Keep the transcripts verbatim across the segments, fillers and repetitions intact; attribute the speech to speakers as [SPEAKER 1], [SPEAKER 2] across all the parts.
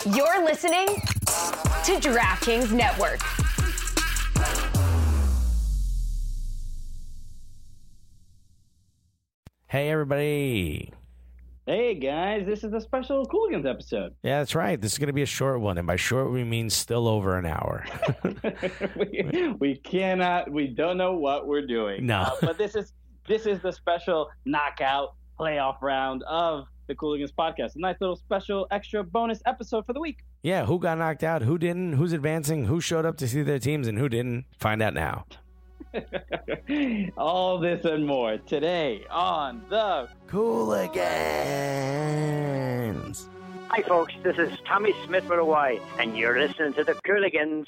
[SPEAKER 1] You're listening to DraftKings Network.
[SPEAKER 2] Hey, everybody.
[SPEAKER 3] Hey, guys. This is a special Cooligans episode.
[SPEAKER 2] Yeah, that's right. This is going to be a short one. And by short, we mean still over an hour.
[SPEAKER 3] we, we cannot, we don't know what we're doing.
[SPEAKER 2] No.
[SPEAKER 3] Uh, but this is this is the special knockout playoff round of the Cooligans podcast. A nice little special extra bonus episode for the week.
[SPEAKER 2] Yeah, who got knocked out, who didn't, who's advancing, who showed up to see their teams, and who didn't. Find out now.
[SPEAKER 3] All this and more today on the
[SPEAKER 2] Cooligans.
[SPEAKER 4] Hi, folks. This is Tommy Smith with a Y, and you're listening to the Cooligans.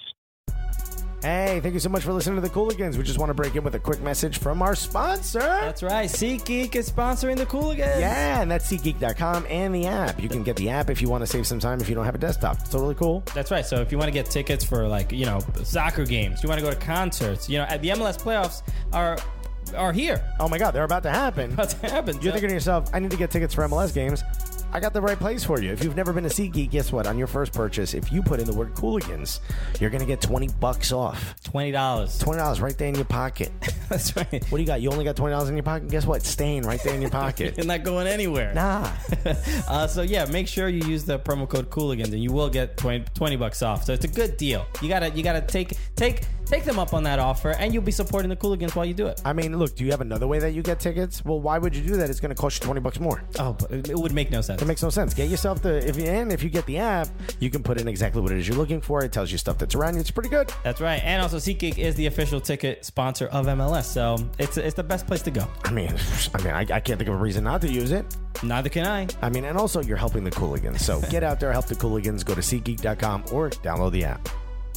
[SPEAKER 2] Hey, thank you so much for listening to the Cooligans. We just want to break in with a quick message from our sponsor.
[SPEAKER 5] That's right. SeatGeek is sponsoring the Cooligans.
[SPEAKER 2] Yeah, and that's SeatGeek dot com and the app. You can get the app if you want to save some time if you don't have a desktop. It's totally cool.
[SPEAKER 5] That's right. So if you want to get tickets for, like, you know, soccer games, you want to go to concerts, you know, the M L S playoffs are are here.
[SPEAKER 2] Oh, my God, they're about to happen.
[SPEAKER 5] About to happen.
[SPEAKER 2] You're
[SPEAKER 5] so.
[SPEAKER 2] thinking to yourself, I need to get tickets for M L S games. I got the right place for you. If you've never been to SeatGeek, guess what? On your first purchase, if you put in the word Cooligans, you're going to get twenty bucks off.
[SPEAKER 5] twenty dollars.
[SPEAKER 2] twenty dollars right there in your pocket.
[SPEAKER 5] That's right.
[SPEAKER 2] What do you got? You only got twenty dollars in your pocket? Guess what? It's staying right there in your pocket.
[SPEAKER 5] You're not going anywhere.
[SPEAKER 2] Nah.
[SPEAKER 5] uh, so, yeah, make sure you use the promo code Cooligans, and you will get twenty, twenty bucks off. So it's a good deal. You got to you gotta take take take them up on that offer, and you'll be supporting the Cooligans while you do it.
[SPEAKER 2] I mean, look, do you have another way that you get tickets? Well, why would you do that? It's going to cost you twenty bucks more.
[SPEAKER 5] Oh, but it would make no sense.
[SPEAKER 2] It makes no sense. Get yourself the, if you, and if you get the app, you can put in exactly what it is you're looking for. It tells you stuff that's around you. It's pretty good.
[SPEAKER 5] That's right. And also, SeatGeek is the official ticket sponsor of M L S, so it's it's the best place to go.
[SPEAKER 2] I mean, I mean, I, I can't think of a reason not to use it.
[SPEAKER 5] Neither can I.
[SPEAKER 2] I mean, and also you're helping the Cooligans. So get out there, help the Cooligans. Go to SeatGeek dot com or download the app.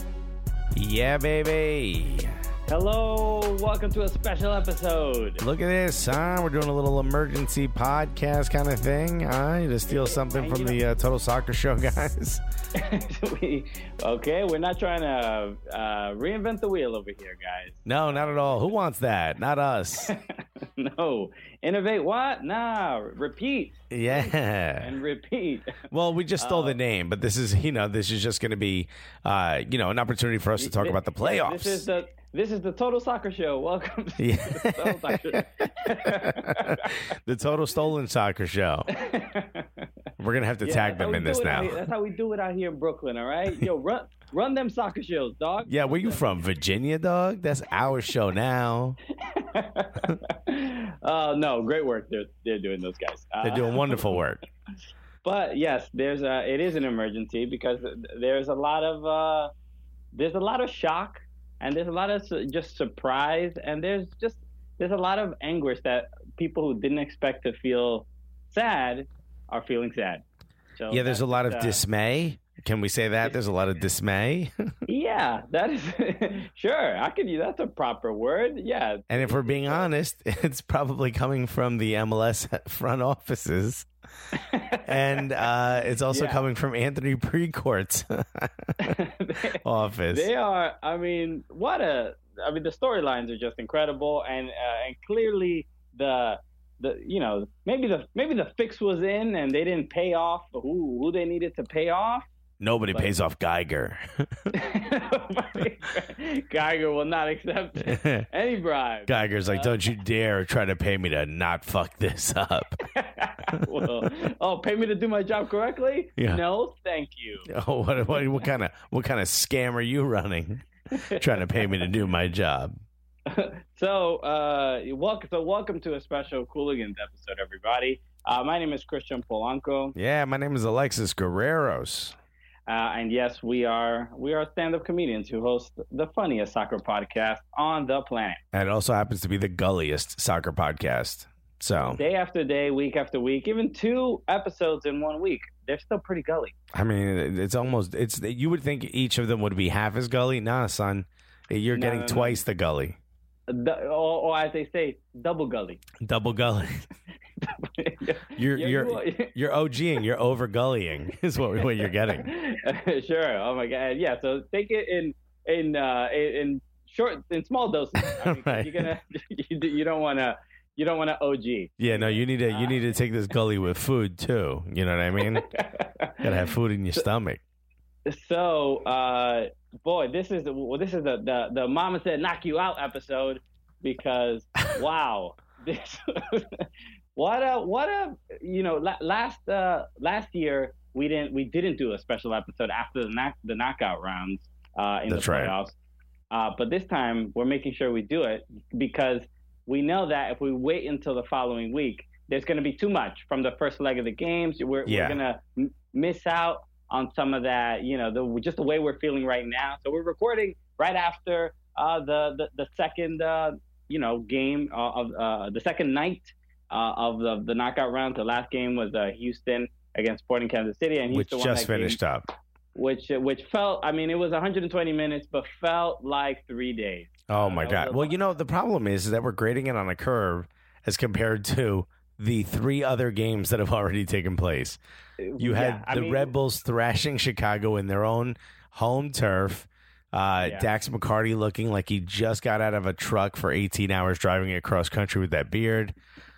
[SPEAKER 2] Yeah, baby.
[SPEAKER 3] Hello, welcome to a special episode.
[SPEAKER 2] Look at this, huh? We're doing a little emergency podcast kind of thing, huh? To steal something from the uh, Total Soccer Show guys.
[SPEAKER 3] we, okay, we're not trying to uh, reinvent the wheel over here, guys.
[SPEAKER 2] No, not at all. Who wants that? Not us.
[SPEAKER 3] No. Innovate what? Nah, repeat.
[SPEAKER 2] Yeah.
[SPEAKER 3] And repeat.
[SPEAKER 2] Well, we just stole
[SPEAKER 3] uh,
[SPEAKER 2] the name, but this is, you know, this is just going to be, uh, you know, an opportunity for us to talk
[SPEAKER 3] this,
[SPEAKER 2] about the playoffs.
[SPEAKER 3] This is the this is the Total Soccer Show. Welcome to
[SPEAKER 2] Yeah.
[SPEAKER 3] the Total Soccer Show.
[SPEAKER 2] The Total Stolen Soccer Show. We're going to have to
[SPEAKER 3] Yeah,
[SPEAKER 2] tag
[SPEAKER 3] that's how
[SPEAKER 2] them
[SPEAKER 3] we
[SPEAKER 2] in
[SPEAKER 3] do
[SPEAKER 2] this
[SPEAKER 3] it out
[SPEAKER 2] now.
[SPEAKER 3] here. That's how we do it out here in Brooklyn, all right? Yo, run run them soccer shows, dog.
[SPEAKER 2] Yeah, where you from? Virginia, dog? That's our show now.
[SPEAKER 3] uh, no, great work they're they're doing, those guys. Uh,
[SPEAKER 2] They're doing wonderful work.
[SPEAKER 3] But yes, there's a it is an emergency because there's a lot of uh, there's a lot of shock and there's a lot of su- just surprise and there's just there's a lot of anguish that people who didn't expect to feel sad are feeling sad. So
[SPEAKER 2] Yeah, there's a lot of
[SPEAKER 3] uh,
[SPEAKER 2] dismay. Can we say that? There's a lot of dismay.
[SPEAKER 3] Yeah, that is sure. I could use that's a proper word. Yeah.
[SPEAKER 2] And if we're being honest, it's probably coming from the M L S front offices. And uh, it's also
[SPEAKER 3] Yeah.
[SPEAKER 2] coming from Anthony Precourt's office.
[SPEAKER 3] They are. I mean, what a. I mean, the storylines are just incredible, and uh, and clearly the the you know maybe the maybe the fix was in, and they didn't pay off who who they needed to pay off.
[SPEAKER 2] Nobody
[SPEAKER 3] Like-
[SPEAKER 2] pays off Geiger.
[SPEAKER 3] Geiger will not accept any bribe.
[SPEAKER 2] Geiger's like, don't you dare try to pay me to not fuck this up.
[SPEAKER 3] Well, oh, pay me to do my job correctly?
[SPEAKER 2] Yeah.
[SPEAKER 3] No, thank you.
[SPEAKER 2] Oh, what, what, what kind of what kind of scam are you running? Trying to pay me to do my job.
[SPEAKER 3] So, uh, welcome. So, welcome to a special Cooligans episode, everybody. Uh, my name is Christian Polanco,
[SPEAKER 2] Yeah, my name is Alexis Guerreros.
[SPEAKER 3] uh, and yes, we are we are stand-up comedians who host the funniest soccer podcast on the planet.
[SPEAKER 2] And it also happens to be the gulliest soccer podcast. So,
[SPEAKER 3] Day after day, week after week, even two episodes in one week, they're still pretty gully.
[SPEAKER 2] I mean, it's almost, it's, you would think each of them would be half as gully. Nah, son, you're
[SPEAKER 3] No,
[SPEAKER 2] getting
[SPEAKER 3] no, no.
[SPEAKER 2] twice the gully.
[SPEAKER 3] The, or, or as they say, double gully.
[SPEAKER 2] Double gully. You're,
[SPEAKER 3] Yeah,
[SPEAKER 2] you're,
[SPEAKER 3] you-
[SPEAKER 2] you're OGing, you're over gullying is what, what you're getting.
[SPEAKER 3] Sure. Oh my God. Yeah. So take it in in uh, in in short in small doses. I mean, 'cause
[SPEAKER 2] Right.
[SPEAKER 3] You're gonna you, do- you don't want to you don't want to O G.
[SPEAKER 2] Yeah, no, you need to, you need to take this gully with food too. You know what I mean? Gotta have food in your stomach.
[SPEAKER 3] So, uh, boy, this is the well, this is the, the the Mama Said Knock You Out episode because wow, this what a what a you know la- last uh, last year we didn't we didn't do a special episode after the knock the knockout rounds uh, in
[SPEAKER 2] That's
[SPEAKER 3] the
[SPEAKER 2] right.
[SPEAKER 3] playoffs, uh, but this time we're making sure we do it because we know that if we wait until the following week, there's going to be too much from the first leg of the games. We're,
[SPEAKER 2] Yeah.
[SPEAKER 3] we're going to m- miss out on some of that, you know, the, just the way we're feeling right now. So we're recording right after uh, the, the the second, uh, you know, game of uh, the second night uh, of the, the knockout round. The last game was uh, Houston against Sporting Kansas City, and
[SPEAKER 2] Which
[SPEAKER 3] Houston won
[SPEAKER 2] just
[SPEAKER 3] that
[SPEAKER 2] finished
[SPEAKER 3] game,
[SPEAKER 2] up.
[SPEAKER 3] Which which felt, I mean, it was one hundred twenty minutes, but felt like three days.
[SPEAKER 2] Oh, my
[SPEAKER 3] Uh,
[SPEAKER 2] God.
[SPEAKER 3] that was a
[SPEAKER 2] Well,
[SPEAKER 3] lot.
[SPEAKER 2] you know, the problem is that we're grading it on a curve as compared to the three other games that have already taken place. You had
[SPEAKER 3] Yeah, I
[SPEAKER 2] the
[SPEAKER 3] mean,
[SPEAKER 2] Red Bulls thrashing Chicago in their own home turf. Uh,
[SPEAKER 3] Yeah.
[SPEAKER 2] Dax McCarty looking like he just got out of a truck for eighteen hours driving across country with that beard.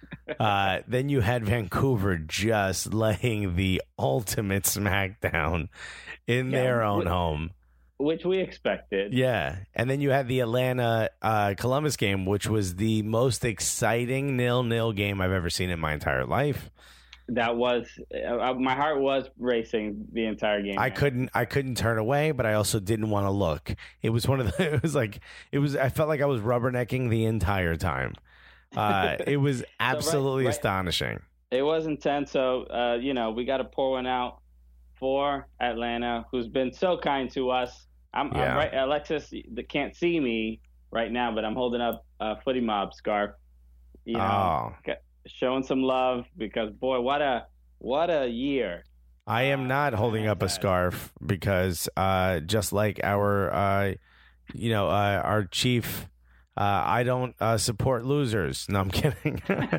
[SPEAKER 2] Uh, then you had Vancouver just laying the ultimate smackdown in
[SPEAKER 3] Yeah,
[SPEAKER 2] their own
[SPEAKER 3] wh-
[SPEAKER 2] home.
[SPEAKER 3] Which we expected.
[SPEAKER 2] Yeah. And then you had the Atlanta uh, Columbus game, which was the most exciting nil-nil game I've ever seen in my entire life.
[SPEAKER 3] That was uh, my heart was racing the entire game.
[SPEAKER 2] I
[SPEAKER 3] man.
[SPEAKER 2] couldn't I couldn't turn away, but I also didn't want to look. It was one of the it was like it was I felt like I was rubbernecking the entire time. Uh, it was absolutely
[SPEAKER 3] right.
[SPEAKER 2] astonishing.
[SPEAKER 3] It was intense. So uh, you know, we got to pour one out for Atlanta, who's been so kind to us. I'm,
[SPEAKER 2] Yeah.
[SPEAKER 3] I'm right, Alexis. They can't see me right now, but I'm holding up a Footy Mob scarf. You know,
[SPEAKER 2] Oh.
[SPEAKER 3] showing some love because boy, what a what a year.
[SPEAKER 2] I am not holding up a scarf because uh, just like our uh, you know, uh, our chief Uh, I don't uh, support losers. No, I'm kidding.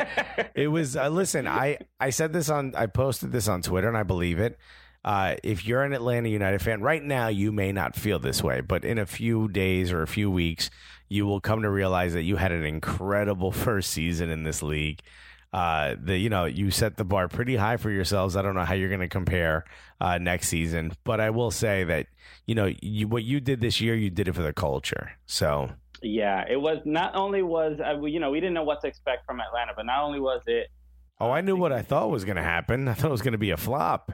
[SPEAKER 2] It was uh, listen. I I said this on. I posted this on Twitter, and I believe it. Uh, if you're an Atlanta United fan right now, you may not feel this way, but in a few days or a few weeks, you will come to realize that you had an incredible first season in this league. Uh, the you know you set the bar pretty high for yourselves. I don't know how you're going to compare uh, next season, but I will say that you know you, what you did this year, you did it for the culture. So.
[SPEAKER 3] Yeah, it was not only was uh, we- you know we didn't know what to expect from Atlanta, but not only was it.
[SPEAKER 2] Oh, I knew what I thought was going to happen. I thought it was going to be a flop.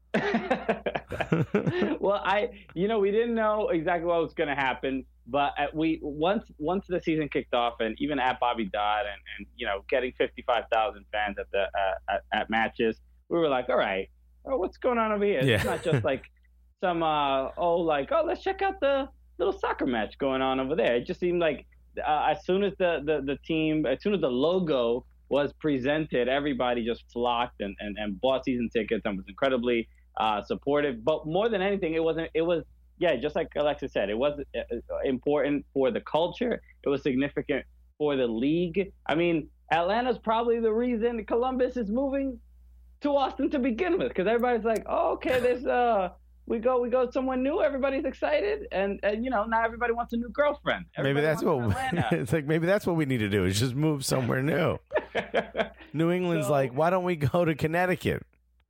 [SPEAKER 3] Well, I you know we didn't know exactly what was going to happen, but at, we once once the season kicked off, and even at Bobby Dodd, and, and you know getting fifty-five thousand fans at the uh, at, at matches, we were like, all right, oh, what's going on over here?
[SPEAKER 2] Yeah.
[SPEAKER 3] It's not just like some uh, oh like oh let's check out the little soccer match going on over there. It just seemed like uh, as soon as the, the, the team, as soon as the logo was presented, everybody just flocked and, and, and bought season tickets and was incredibly uh, supportive. But more than anything, it wasn't. It was yeah, just like Alexis said, it was important for the culture. It was significant for the league. I mean, Atlanta's probably the reason Columbus is moving to Austin to begin with, because everybody's like, oh, okay, there's uh. We go, we go someone new. Everybody's excited, and, and you know now everybody wants a new girlfriend.
[SPEAKER 2] Maybe
[SPEAKER 3] Everybody
[SPEAKER 2] that's what
[SPEAKER 3] wants Atlanta.
[SPEAKER 2] it's like. Maybe that's what we need to do is just move somewhere new. New England's
[SPEAKER 3] So-
[SPEAKER 2] like, why don't we go to Connecticut?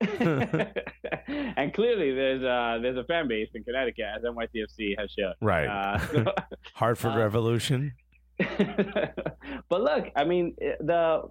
[SPEAKER 3] And clearly, there's uh there's a fan base in Connecticut, as N Y C F C has shown.
[SPEAKER 2] Right.
[SPEAKER 3] Uh, so-
[SPEAKER 2] Hartford
[SPEAKER 3] Uh,
[SPEAKER 2] Revolution.
[SPEAKER 3] but look, I mean, the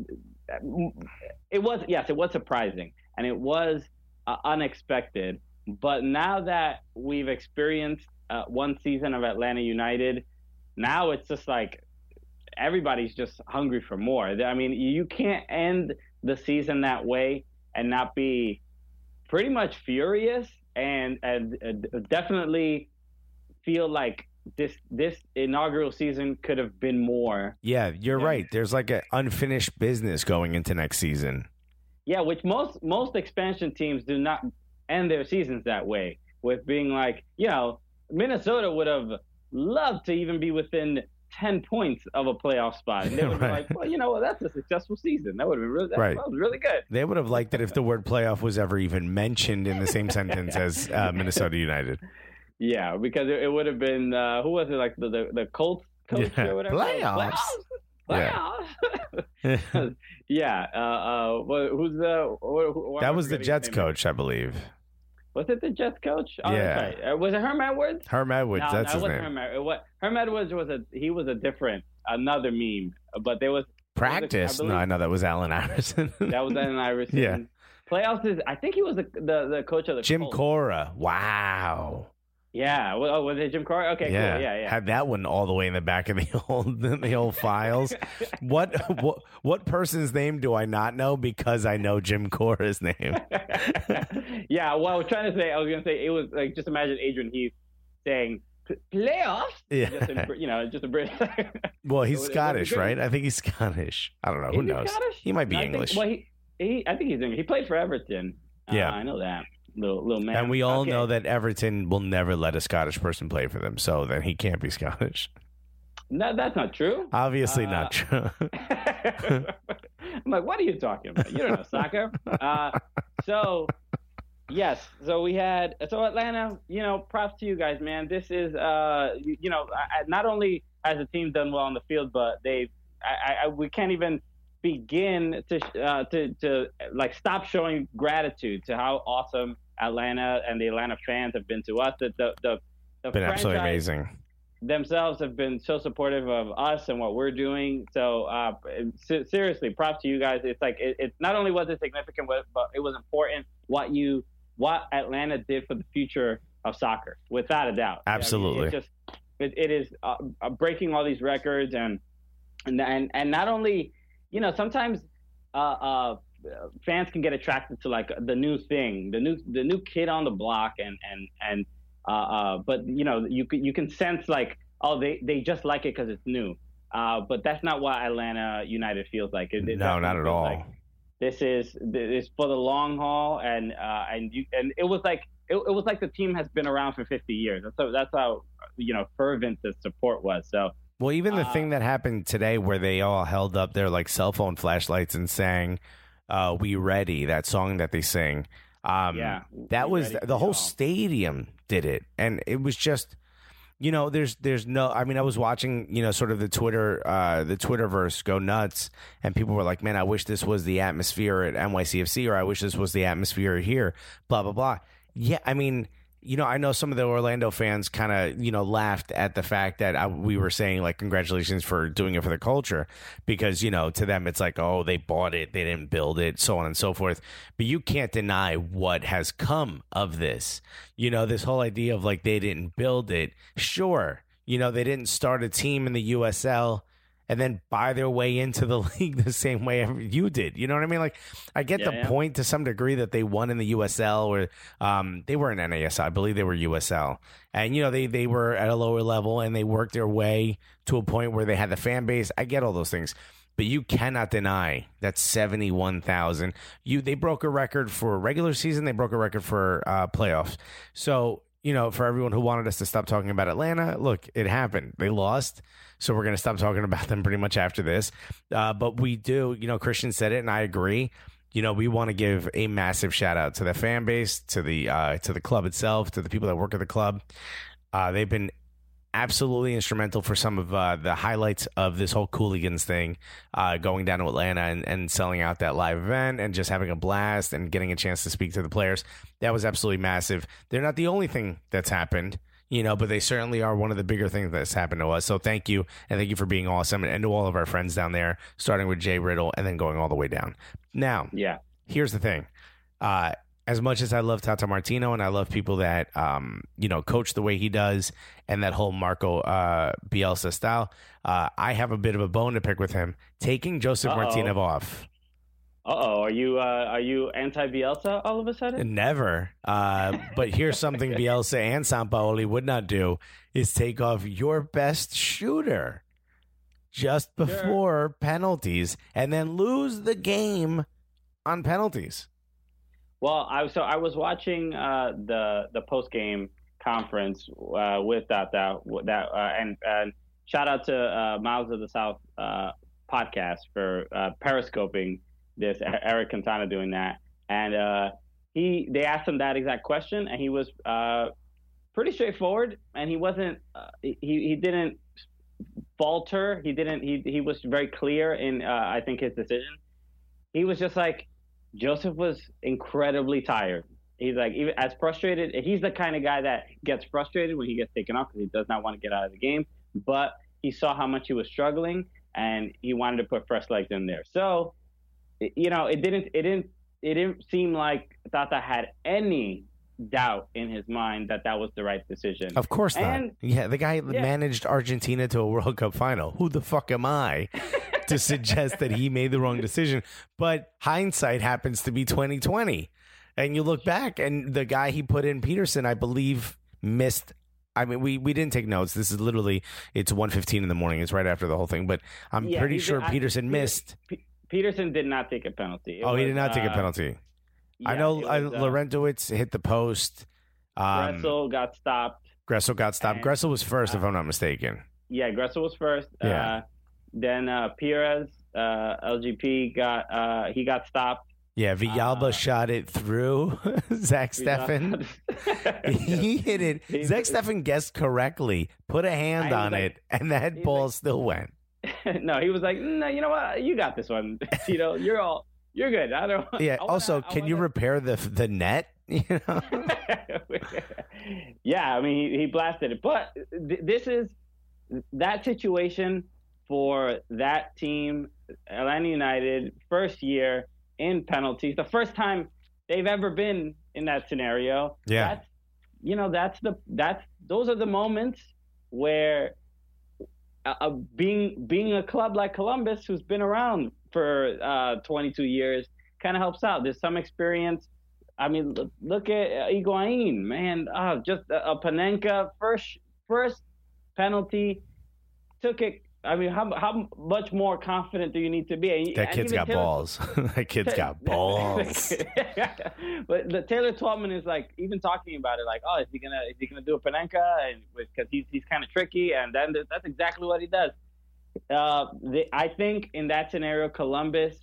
[SPEAKER 3] it was yes, it was surprising, and it was uh, unexpected. But now that we've experienced uh, one season of Atlanta United, now it's just like everybody's just hungry for more. I mean, you can't end the season that way and not be pretty much furious and and uh, definitely feel like this this inaugural season could have been more.
[SPEAKER 2] Yeah, you're
[SPEAKER 3] Yeah.
[SPEAKER 2] right. There's like an unfinished business going into next season.
[SPEAKER 3] Yeah, which most most expansion teams do not end their seasons that way, with being like, you know, Minnesota would have loved to even be within ten points of a playoff spot. And they would
[SPEAKER 2] Right.
[SPEAKER 3] be like, well, you know what, that's a successful season. That would have been really, that,
[SPEAKER 2] Right.
[SPEAKER 3] that was really good.
[SPEAKER 2] They would have liked it if the word playoff was ever even mentioned in the same sentence as uh, Minnesota United.
[SPEAKER 3] Yeah, because it, it would have been, uh, who was it, like the, the, the Colts coach
[SPEAKER 2] Yeah.
[SPEAKER 3] or whatever?
[SPEAKER 2] Playoffs.
[SPEAKER 3] Playoffs. Playoffs. Yeah. Uh, uh, wh- who's the? Wh- wh-
[SPEAKER 2] That
[SPEAKER 3] I'm
[SPEAKER 2] was the
[SPEAKER 3] forgetting his
[SPEAKER 2] Jets
[SPEAKER 3] name.
[SPEAKER 2] coach, I believe.
[SPEAKER 3] Was it the Jets coach? Oh,
[SPEAKER 2] Yeah.
[SPEAKER 3] that's right. Uh, was it Herm Edwards?
[SPEAKER 2] Herm Edwards,
[SPEAKER 3] no,
[SPEAKER 2] that's
[SPEAKER 3] no,
[SPEAKER 2] his
[SPEAKER 3] it wasn't
[SPEAKER 2] name.
[SPEAKER 3] Herm Edwards. It was, Herm Edwards was a he was a different another meme, but there was
[SPEAKER 2] Practice?
[SPEAKER 3] was a,
[SPEAKER 2] No, I know that was Allen Iverson.
[SPEAKER 3] that was Allen Iverson.
[SPEAKER 2] Yeah.
[SPEAKER 3] Playoffs is. I think he was the the, the coach of the
[SPEAKER 2] Jim
[SPEAKER 3] Colts.
[SPEAKER 2] Cora. Wow.
[SPEAKER 3] Yeah. Well, oh, was it Jim Cora? Okay.
[SPEAKER 2] Yeah.
[SPEAKER 3] Cool. Yeah. Yeah.
[SPEAKER 2] Had that one all the way in the back of the old the old files. What what what person's name do I not know because I know Jim Cora's name?
[SPEAKER 3] Yeah. Well, I was trying to say. I was gonna say it was like just imagine Adrian Heath saying "P- playoffs.
[SPEAKER 2] Yeah.
[SPEAKER 3] Just in, you know, just a British.
[SPEAKER 2] Well, he's
[SPEAKER 3] It would- it would be
[SPEAKER 2] Scottish,
[SPEAKER 3] good.
[SPEAKER 2] right? I think he's Scottish. I don't know. Who
[SPEAKER 3] Is he
[SPEAKER 2] knows?
[SPEAKER 3] Scottish?
[SPEAKER 2] He might be
[SPEAKER 3] I think-
[SPEAKER 2] English.
[SPEAKER 3] well, he, he, I think he's English. He played for Everton.
[SPEAKER 2] Yeah.
[SPEAKER 3] Uh, I know that. Little, little man.
[SPEAKER 2] And we all
[SPEAKER 3] Okay.
[SPEAKER 2] know that Everton will never let a Scottish person play for them, so then he can't be Scottish.
[SPEAKER 3] No, that's not true.
[SPEAKER 2] Obviously
[SPEAKER 3] Uh,
[SPEAKER 2] not true.
[SPEAKER 3] I'm like, what are you talking about? You don't know soccer. Uh, so, yes. So we had, so Atlanta, you know, props to you guys, man. This is, uh, you, you know, I, I- not only has the team done well on the field, but they, I, I, we can't even begin to, uh, to, to like stop showing gratitude to how awesome Atlanta and the Atlanta fans have been to us. That the, the, the
[SPEAKER 2] Been absolutely
[SPEAKER 3] franchise
[SPEAKER 2] amazing.
[SPEAKER 3] themselves have been so supportive of us and what we're doing. So uh, se- seriously, props to you guys. It's like it, it's not only was it significant, but, but it was important what you what Atlanta did for the future of soccer, without a doubt.
[SPEAKER 2] Absolutely.
[SPEAKER 3] I mean, it's just it, it is uh, uh, breaking all these records and and and and not only you know sometimes uh, uh, fans can get attracted to like the new thing, the new the new kid on the block, and and and. Uh, uh, but you know, you can you can sense like, oh, they, they just like it because it's new. Uh, but that's not what Atlanta United feels like. It, it
[SPEAKER 2] No, not
[SPEAKER 3] definitely
[SPEAKER 2] at
[SPEAKER 3] feels
[SPEAKER 2] all.
[SPEAKER 3] like this is this for the long haul, and uh, and you and it was like it, it was like the team has been around for fifty years. That's how, that's how you know fervent the support was. So
[SPEAKER 2] Well, even the
[SPEAKER 3] Uh,
[SPEAKER 2] thing that happened today where they all held up their like cell phone flashlights and sang uh, "We Ready," that song that they sing. Um,
[SPEAKER 3] Yeah,
[SPEAKER 2] that
[SPEAKER 3] We
[SPEAKER 2] was
[SPEAKER 3] Ready for
[SPEAKER 2] the whole
[SPEAKER 3] Y'all.
[SPEAKER 2] stadium did it, and it was just, you know, there's there's no. I mean, I was watching, you know, sort of the Twitter, uh, the Twitterverse go nuts, and people were like, "Man, I wish this was the atmosphere at N Y C F C, or I wish this was the atmosphere here." Blah blah blah. Yeah, I mean. You know, I know some of the Orlando fans kind of, you know, laughed at the fact that I, we were saying, like, congratulations for doing it for the culture, because, you know, to them, it's like, oh, they bought it, they didn't build it, so on and so forth. But you can't deny what has come of this. You know, this whole idea of like they didn't build it. Sure, you know, they didn't start a team in the U S L and then buy their way into the league the same way you did. You know what I mean? Like, I get
[SPEAKER 3] Yeah,
[SPEAKER 2] the
[SPEAKER 3] yeah.
[SPEAKER 2] point to some degree that they won in the U S L, or um, they were in N A S L. I believe they were U S L. And, you know, they, they were at a lower level and they worked their way to a point where they had the fan base. I get all those things. But you cannot deny that seventy-one thousand. You They broke a record for regular season. They broke a record for uh, playoffs. So, you know, for everyone who wanted us to stop talking about Atlanta, look, it happened. They lost. So we're going to stop talking about them pretty much after this. Uh, but we do, you know, Christian said it and I agree. You know, we want to give a massive shout out to the fan base, to the uh, to the club itself, to the people that work at the club. Uh, they've been absolutely instrumental for some of uh, the highlights of this whole Cooligans thing, uh, going down to Atlanta and, and selling out that live event and just having a blast and getting a chance to speak to the players. That was absolutely massive. They're not the only thing that's happened, you know, but they certainly are one of the bigger things that's happened to us. So thank you, and thank you for being awesome, and, and to all of our friends down there, starting with Jay Riddle and then going all the way down. Now,
[SPEAKER 3] yeah,
[SPEAKER 2] here's the thing. Uh, as much as I love Tata Martino and I love people that, um, you know, coach the way he does and that whole Marco uh, Bielsa style, uh, I have a bit of a bone to pick with him. Taking Joseph
[SPEAKER 3] Uh-oh.
[SPEAKER 2] Martinez off.
[SPEAKER 3] Uh oh, are you uh, are you anti Bielsa all of a sudden?
[SPEAKER 2] Never. Uh, but here's something Bielsa and Sampaoli would not do is take off your best shooter just before penalties and then lose the game on penalties.
[SPEAKER 3] Well, I so I was watching uh, the the post game conference uh, with that that that uh, and and shout out to uh, Miles of the South uh, podcast for uh, periscoping this. Eric Quintana doing that, and uh, he they asked him that exact question, and he was uh, pretty straightforward, and he wasn't uh, he he didn't falter. He didn't he he was very clear in uh, I think his decision. He was just like, Joseph was incredibly tired. He's like, even as frustrated, he's the kind of guy that gets frustrated when he gets taken off because he does not want to get out of the game. But he saw how much he was struggling, and he wanted to put fresh legs in there. So, you know, it didn't, it didn't, it didn't seem like Tata had any doubt in his mind that that was the right decision.
[SPEAKER 2] Of course not.
[SPEAKER 3] And,
[SPEAKER 2] yeah, the guy
[SPEAKER 3] yeah.
[SPEAKER 2] managed Argentina to a World Cup final. Who the fuck am I to suggest that he made the wrong decision? But hindsight happens to be twenty twenty. And you look back, and the guy he put in, Peterson, I believe, missed. I mean, we, we didn't take notes. This is literally, it's one fifteen in the morning. It's right after the whole thing. But I'm
[SPEAKER 3] yeah,
[SPEAKER 2] pretty
[SPEAKER 3] he
[SPEAKER 2] sure
[SPEAKER 3] did,
[SPEAKER 2] Peterson
[SPEAKER 3] I,
[SPEAKER 2] missed.
[SPEAKER 3] P- Peterson did not take a penalty. It
[SPEAKER 2] oh,
[SPEAKER 3] was,
[SPEAKER 2] he did not take a
[SPEAKER 3] uh,
[SPEAKER 2] penalty.
[SPEAKER 3] Yeah,
[SPEAKER 2] I know
[SPEAKER 3] it
[SPEAKER 2] uh,
[SPEAKER 3] was, uh,
[SPEAKER 2] Laurentowicz hit the post. Um,
[SPEAKER 3] Gressel got stopped.
[SPEAKER 2] Gressel got stopped.
[SPEAKER 3] And,
[SPEAKER 2] Gressel was first,
[SPEAKER 3] uh,
[SPEAKER 2] if I'm not mistaken.
[SPEAKER 3] Yeah, Gressel was first.
[SPEAKER 2] Yeah.
[SPEAKER 3] Uh, then uh, Perez, uh, L G P, got uh, he got stopped.
[SPEAKER 2] Yeah, Villalba
[SPEAKER 3] uh,
[SPEAKER 2] shot it through Zach Steffen. he hit it.
[SPEAKER 3] He-
[SPEAKER 2] Zach Steffen guessed correctly, put a hand
[SPEAKER 3] I was
[SPEAKER 2] on
[SPEAKER 3] like-
[SPEAKER 2] it, and that
[SPEAKER 3] he's
[SPEAKER 2] ball
[SPEAKER 3] like-
[SPEAKER 2] still went.
[SPEAKER 3] No, he was like, no, you know what? You got this one. You know, you're all, you're good. I don't.
[SPEAKER 2] Yeah.
[SPEAKER 3] I wanna,
[SPEAKER 2] also,
[SPEAKER 3] I
[SPEAKER 2] can you
[SPEAKER 3] wanna-
[SPEAKER 2] repair the the net? You know.
[SPEAKER 3] Yeah, I mean, he, he blasted it. But th- this is that situation for that team, Atlanta United, first year in penalties, the first time they've ever been in that scenario.
[SPEAKER 2] Yeah.
[SPEAKER 3] That's, you know, that's the that's those are the moments where uh, uh, being being a club like Columbus, who's been around for uh, twenty-two years, kind of helps out. There's some experience. I mean, look, look at uh, Higuaín, man. Uh, just a, a Panenka first first penalty, took it. I mean, how how much more confident do you need to be? And,
[SPEAKER 2] That
[SPEAKER 3] and
[SPEAKER 2] kid's
[SPEAKER 3] even
[SPEAKER 2] got
[SPEAKER 3] Taylor-
[SPEAKER 2] balls. That kid's got balls.
[SPEAKER 3] But the Taylor Twellman is like even talking about it, like, oh, is he gonna is he gonna do a Panenka? And because he's he's kind of tricky, and then that's exactly what he does. Uh, the, I think in that scenario, Columbus,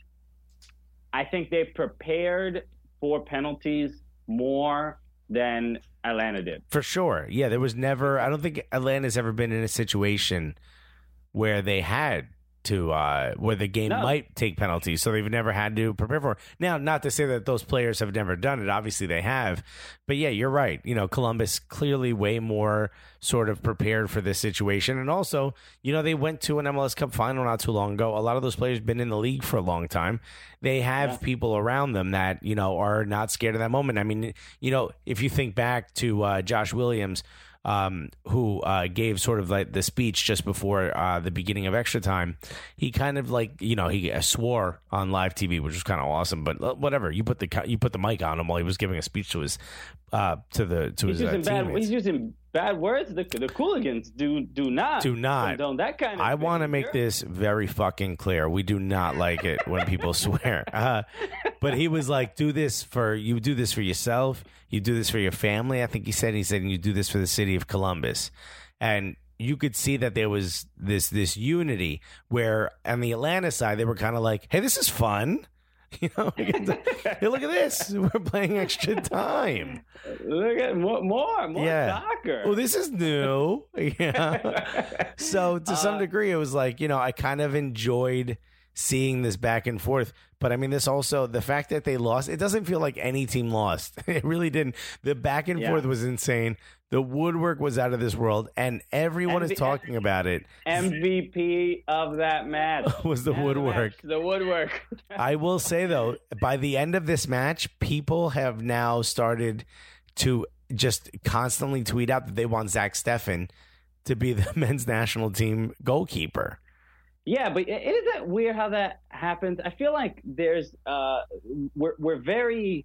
[SPEAKER 3] I think they prepared for penalties more than Atlanta did.
[SPEAKER 2] For sure. Yeah, there was never, I don't think Atlanta's ever been in a situation where they had to, uh, where the game
[SPEAKER 3] No.
[SPEAKER 2] might take penalties. So they've never had to prepare for it. Now, not to say that those players have never done it. Obviously they have. But yeah, you're right. You know, Columbus clearly way more sort of prepared for this situation. And also, you know, they went to an M L S Cup final not too long ago. A lot of those players have been in the league for a long time. They have
[SPEAKER 3] Yeah.
[SPEAKER 2] people around them that, you know, are not scared of that moment. I mean, you know, if you think back to uh, Josh Williams, um, who uh, gave sort of like the speech just before uh, the beginning of extra time, he kind of like, you know, he swore on live T V, which was kind of awesome. But whatever, you put the you put the mic on him while he was giving a speech to his uh, to the to
[SPEAKER 3] He's
[SPEAKER 2] his uh,
[SPEAKER 3] using bad.
[SPEAKER 2] teammates.
[SPEAKER 3] He's using bad words. The the Cooligans do do not
[SPEAKER 2] Do not.
[SPEAKER 3] condone that kind of.
[SPEAKER 2] I want to make
[SPEAKER 3] behavior.
[SPEAKER 2] this very fucking clear. We do not like it when people swear. Uh, but he was like, "Do this for you. Do this for yourself. You do this for your family." I think he said. He said, "You do this for the city of Columbus," and you could see that there was this this unity where on the Atlanta side they were kind of like, "Hey, this is fun." You know, hey, look at this. We're playing extra time.
[SPEAKER 3] Look at more more, more
[SPEAKER 2] Yeah.
[SPEAKER 3] soccer.
[SPEAKER 2] Oh, this is new. Yeah. So to some
[SPEAKER 3] Uh,
[SPEAKER 2] degree, it was like, you know, I kind of enjoyed seeing this back and forth. But I mean, this also, the fact that they lost, it doesn't feel like any team lost. It really didn't. The back and
[SPEAKER 3] Yeah.
[SPEAKER 2] forth was insane. The woodwork was out of this world. And everyone
[SPEAKER 3] And
[SPEAKER 2] is
[SPEAKER 3] the-
[SPEAKER 2] talking about it.
[SPEAKER 3] M V P of that match
[SPEAKER 2] Was the
[SPEAKER 3] Man of
[SPEAKER 2] woodwork.
[SPEAKER 3] match, the woodwork.
[SPEAKER 2] I will say, though, by the end of this match, people have now started to just constantly tweet out that they want Zach Steffen to be the men's national team goalkeeper.
[SPEAKER 3] Yeah, but it isn't that weird how that happens. I feel like there's uh, we're we're very,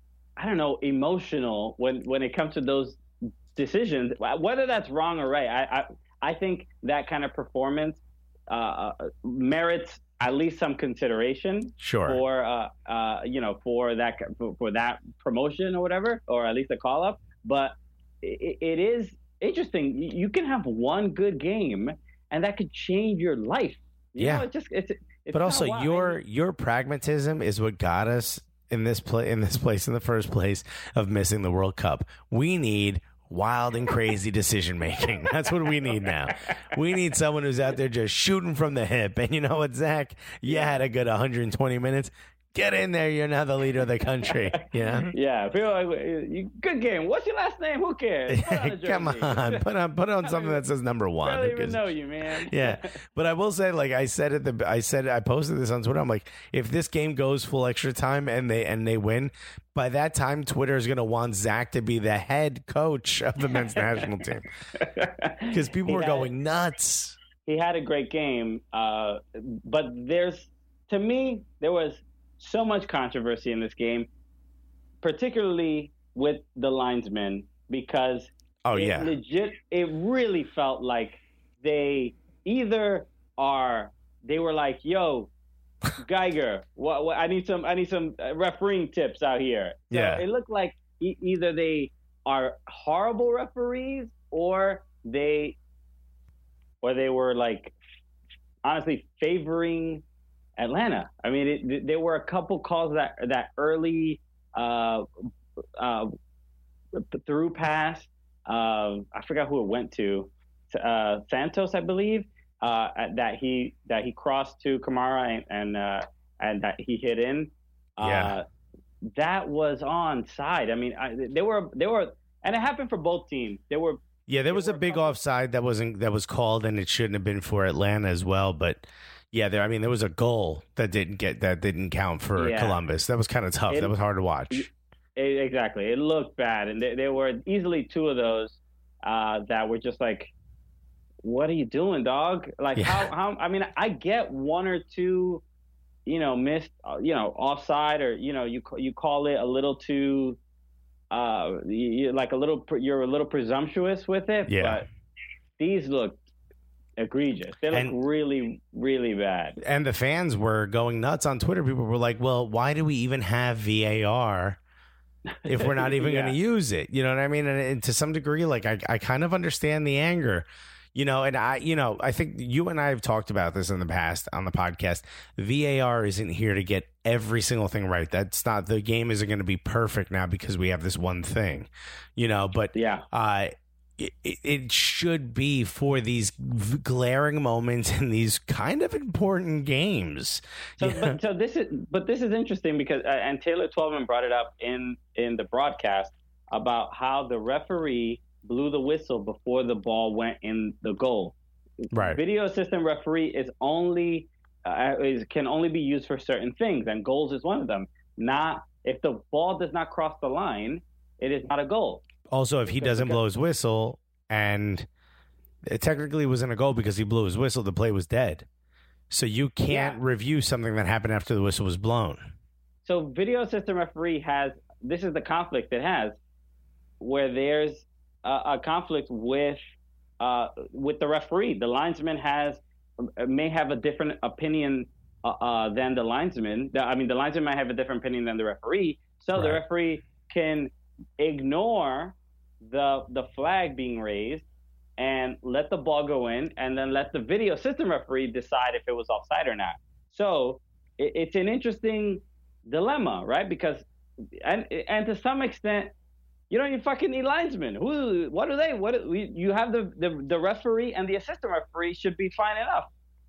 [SPEAKER 3] I don't know, emotional when when it comes to those decisions. Whether that's wrong or right, I I, I think that kind of performance uh, merits at least some consideration
[SPEAKER 2] Sure.
[SPEAKER 3] for uh, uh, you know for that for that promotion or whatever, or at least a call up. But it, it is interesting. You can have one good game, and that could change your life. You
[SPEAKER 2] Yeah.
[SPEAKER 3] know, it just it's. it's
[SPEAKER 2] But also,
[SPEAKER 3] kinda wild.
[SPEAKER 2] your your pragmatism is what got us in this pla- in this place in the first place of missing the World Cup. We need wild and crazy decision making. That's what we need now. We need someone who's out there just shooting from the hip. And you know what, Zach? You had a good one hundred twenty minutes. Get in there. You're now the leader of the country. Yeah.
[SPEAKER 3] Yeah. People are like, you, good game. What's your last name? Who cares? Put on a
[SPEAKER 2] Come
[SPEAKER 3] jersey.
[SPEAKER 2] on, put on put on something that says number one.
[SPEAKER 3] I don't even
[SPEAKER 2] because-
[SPEAKER 3] know you, man.
[SPEAKER 2] Yeah, but I will say, like I said at the, I said I posted this on Twitter. I'm like, if this game goes full extra time and they and they win, by that time Twitter is going to want Zach to be the head coach of the men's national team because people
[SPEAKER 3] He
[SPEAKER 2] were
[SPEAKER 3] had-
[SPEAKER 2] going nuts.
[SPEAKER 3] He had a great game, uh, but there's, to me, there was so much controversy in this game, particularly with the linesmen, because
[SPEAKER 2] Oh
[SPEAKER 3] it
[SPEAKER 2] yeah,
[SPEAKER 3] legit, it really felt like they either are, they were like, yo, Geiger, what, what, I need some, I need some refereeing tips out here. So
[SPEAKER 2] Yeah.
[SPEAKER 3] it looked like e- either they are horrible referees or they, or they were like, honestly favoring Atlanta. I mean, it, there were a couple calls that that early uh, uh, through pass. Uh, I forgot who it went to. Uh, Santos, I believe, uh, that he that he crossed to Kamara and and, uh, and that he hit in. Uh,
[SPEAKER 2] Yeah.
[SPEAKER 3] That was onside. I mean, I, they were they were, and it happened for both teams. They were.
[SPEAKER 2] yeah. There was a
[SPEAKER 3] were
[SPEAKER 2] big
[SPEAKER 3] couple-
[SPEAKER 2] offside that wasn't that was called, and it shouldn't have been for Atlanta as well. But yeah, there. I mean, there was a goal that didn't get that didn't count for
[SPEAKER 3] Yeah.
[SPEAKER 2] Columbus. That was kind of tough.
[SPEAKER 3] It-
[SPEAKER 2] that was hard to watch.
[SPEAKER 3] It- exactly. It looked bad, and there, there were easily two of those uh, that were just like, "What are you doing, dog?" Like,
[SPEAKER 2] Yeah.
[SPEAKER 3] how, how? I mean, I get one or two, you know, missed, uh, you know, offside, or you know, you you call it a little too, uh, you, you- like a little, pre- you're a little presumptuous with it.
[SPEAKER 2] Yeah.
[SPEAKER 3] But these look egregious. They look
[SPEAKER 2] And-
[SPEAKER 3] really, really bad.
[SPEAKER 2] And the fans were going nuts on Twitter. People were like, well, why do we even have V A R if we're not even
[SPEAKER 3] Yeah.
[SPEAKER 2] going to use it? You know what I mean? And, and to some degree, like, I, I kind of understand the anger, you know, and I, you know, I think you and I have talked about this in the past on the podcast. V A R isn't here to get every single thing right. That's not, the game isn't going to be perfect now because we have this one thing, you know, but
[SPEAKER 3] Yeah.
[SPEAKER 2] uh, it, it should be for these v- glaring moments in these kind of important games.
[SPEAKER 3] So,
[SPEAKER 2] Yeah.
[SPEAKER 3] but, so this is, but this is interesting because, uh, and Taylor Twelman brought it up in in the broadcast about how the referee blew the whistle before the ball went in the goal.
[SPEAKER 2] Right.
[SPEAKER 3] Video assistant referee is only uh, is can only be used for certain things, and goals is one of them. Not if the ball does not cross the line, it is not a goal.
[SPEAKER 2] Also, if he
[SPEAKER 3] Because-
[SPEAKER 2] doesn't blow his whistle, and it technically wasn't a goal because he blew his whistle, the play was dead. So you can't
[SPEAKER 3] Yeah.
[SPEAKER 2] review something that happened after the whistle was blown.
[SPEAKER 3] So video assistant referee has, this is the conflict it has, where there's a, a conflict with uh, with the referee. The linesman has may have a different opinion uh, uh, than the linesman. The- I mean, the linesman might have a different opinion than the referee. So the
[SPEAKER 2] Right.
[SPEAKER 3] referee can ignore the the flag being raised and let the ball go in, and then let the video system referee decide if it was offside or not. So it, it's an interesting dilemma, right? Because and and to some extent, you don't even fucking need linesmen. Who? What are they? What you have the the, the referee and the assistant referee should be fine enough.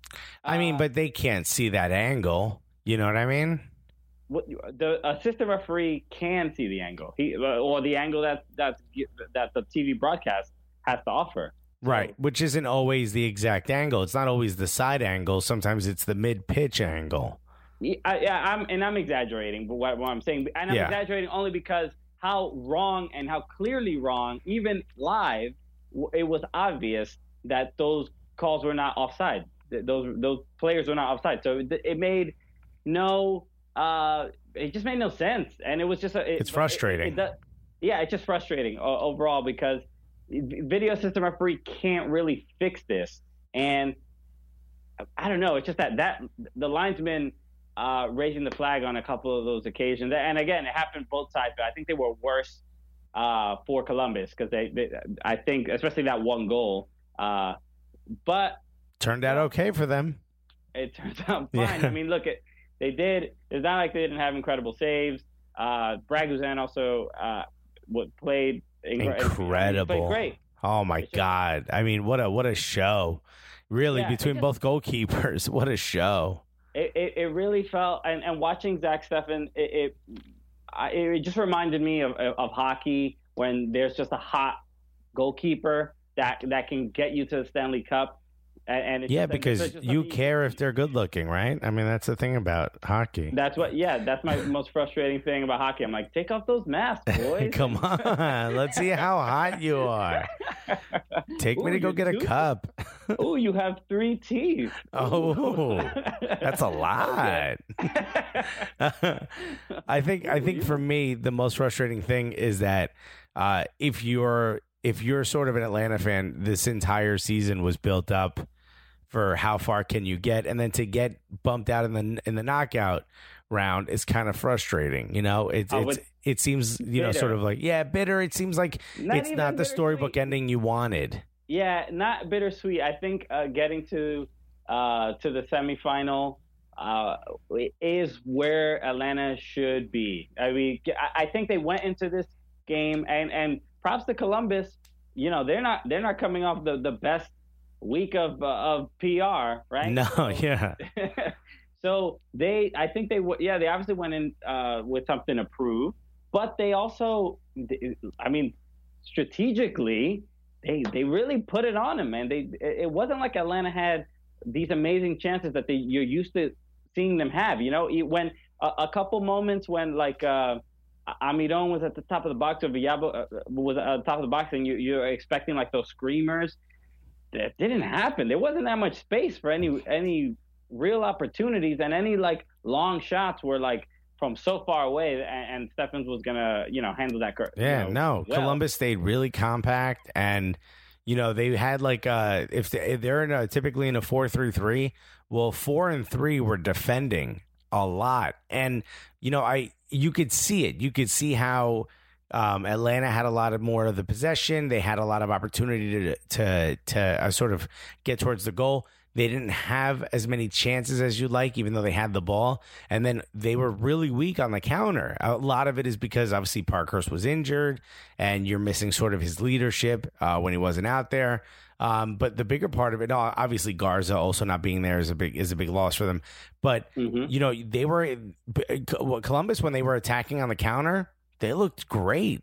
[SPEAKER 2] I mean,
[SPEAKER 3] Uh,
[SPEAKER 2] but they can't see that angle. You know what I mean?
[SPEAKER 3] what, the assistant referee can see the angle, he or the angle that that that the T V broadcast has to offer.
[SPEAKER 2] Right, which isn't always the exact angle. It's not always the side angle. Sometimes it's the mid-pitch angle.
[SPEAKER 3] Yeah, I, yeah, I'm and I'm exaggerating, but what, what I'm saying, and I'm
[SPEAKER 2] Yeah.
[SPEAKER 3] exaggerating only because how wrong and how clearly wrong, even live, w- it was obvious that those calls were not offside. Th- Those those players were not offside. So it, it made no, uh, it just made no sense, and it was just a, it,
[SPEAKER 2] It's frustrating.
[SPEAKER 3] It, it, it, yeah, it's just frustrating o- overall because video system referee can't really fix this, and I don't know. It's just that that the linesman uh, raising the flag on a couple of those occasions, and again, it happened both sides. But I think they were worse uh, for Columbus because they, they, I think, especially that one goal. Uh, but
[SPEAKER 2] Turned out okay for them.
[SPEAKER 3] it turns out fine.
[SPEAKER 2] Yeah.
[SPEAKER 3] I mean, look, it they did. It's not like they didn't have incredible saves. Uh, Brad Guzan also uh, what played incre-
[SPEAKER 2] Incredible.
[SPEAKER 3] Played great.
[SPEAKER 2] Oh my
[SPEAKER 3] It's just-
[SPEAKER 2] God! I mean, what a what a show! Really,
[SPEAKER 3] Yeah,
[SPEAKER 2] between
[SPEAKER 3] it
[SPEAKER 2] both goalkeepers, what a show!
[SPEAKER 3] it, it, it really felt, and, and watching Zach Steffen, it it, I, it just reminded me of, of, of hockey when there's just a hot goalkeeper that that can get you to the Stanley Cup. And, and it's
[SPEAKER 2] yeah,
[SPEAKER 3] just,
[SPEAKER 2] because
[SPEAKER 3] it's just
[SPEAKER 2] you
[SPEAKER 3] something-
[SPEAKER 2] care if they're good looking, right? I mean, that's the thing about hockey.
[SPEAKER 3] That's what, yeah, that's my most frustrating thing about hockey. I'm like, take off those masks, boys.
[SPEAKER 2] Come on, let's see how hot you are. Take me
[SPEAKER 3] Ooh,
[SPEAKER 2] to go
[SPEAKER 3] you're
[SPEAKER 2] get a
[SPEAKER 3] too-
[SPEAKER 2] cup.
[SPEAKER 3] Oh, you have three teeth.
[SPEAKER 2] Oh, that's a lot. I think I think for me the most frustrating thing is that uh, if you're if you're sort of an Atlanta fan, this entire season was built up for how far can you get, and then to get bumped out in the in the knockout round is kind of frustrating. You know, it's
[SPEAKER 3] Oh,
[SPEAKER 2] it's
[SPEAKER 3] but
[SPEAKER 2] it seems you know
[SPEAKER 3] bitter.
[SPEAKER 2] sort of like yeah bitter. It seems like
[SPEAKER 3] Not
[SPEAKER 2] it's
[SPEAKER 3] even
[SPEAKER 2] not the storybook
[SPEAKER 3] bittersweet.
[SPEAKER 2] ending you wanted.
[SPEAKER 3] Yeah, not bittersweet. I think uh, getting to uh, to the semifinal uh, is where Atlanta should be. I mean, I I think they went into this game, and, and props to Columbus. You know, they're not they're not coming off the, the best week of uh, of P R, right?
[SPEAKER 2] No, yeah,
[SPEAKER 3] So they, I think they, w- yeah, they obviously went in uh, with something to prove, but they also, I mean, strategically, they they really put it on them, man. They, it wasn't like Atlanta had these amazing chances that they you're used to seeing them have. You know, when a, a couple moments when like uh, Amiron was at the top of the box or Villabo uh, was at the top of the box, and you you're expecting like those screamers. That didn't happen. There wasn't that much space for any any real opportunities, and any like long shots were like from so far away, and, and Stephens was gonna you know handle that.
[SPEAKER 2] yeah.
[SPEAKER 3] You know,
[SPEAKER 2] no,
[SPEAKER 3] well.
[SPEAKER 2] Columbus stayed really compact, and you know they had like uh if, they, if they're in a, typically in a four three three, well, four and three were defending a lot, and you know I you could see it. You could see how. Um, Atlanta had a lot of more of the possession. They had a lot of opportunity to to to uh, sort of get towards the goal. They didn't have as many chances as you'd like, even though they had the ball. And then they were really weak on the counter. A lot of it is because obviously Parkhurst was injured, and you're missing sort of his leadership uh, when he wasn't out there. Um, but the bigger part of it, obviously Garza also not being there is a big is a big loss for them. But
[SPEAKER 3] Mm-hmm.
[SPEAKER 2] you know they were Columbus when they were attacking on the counter. They looked great.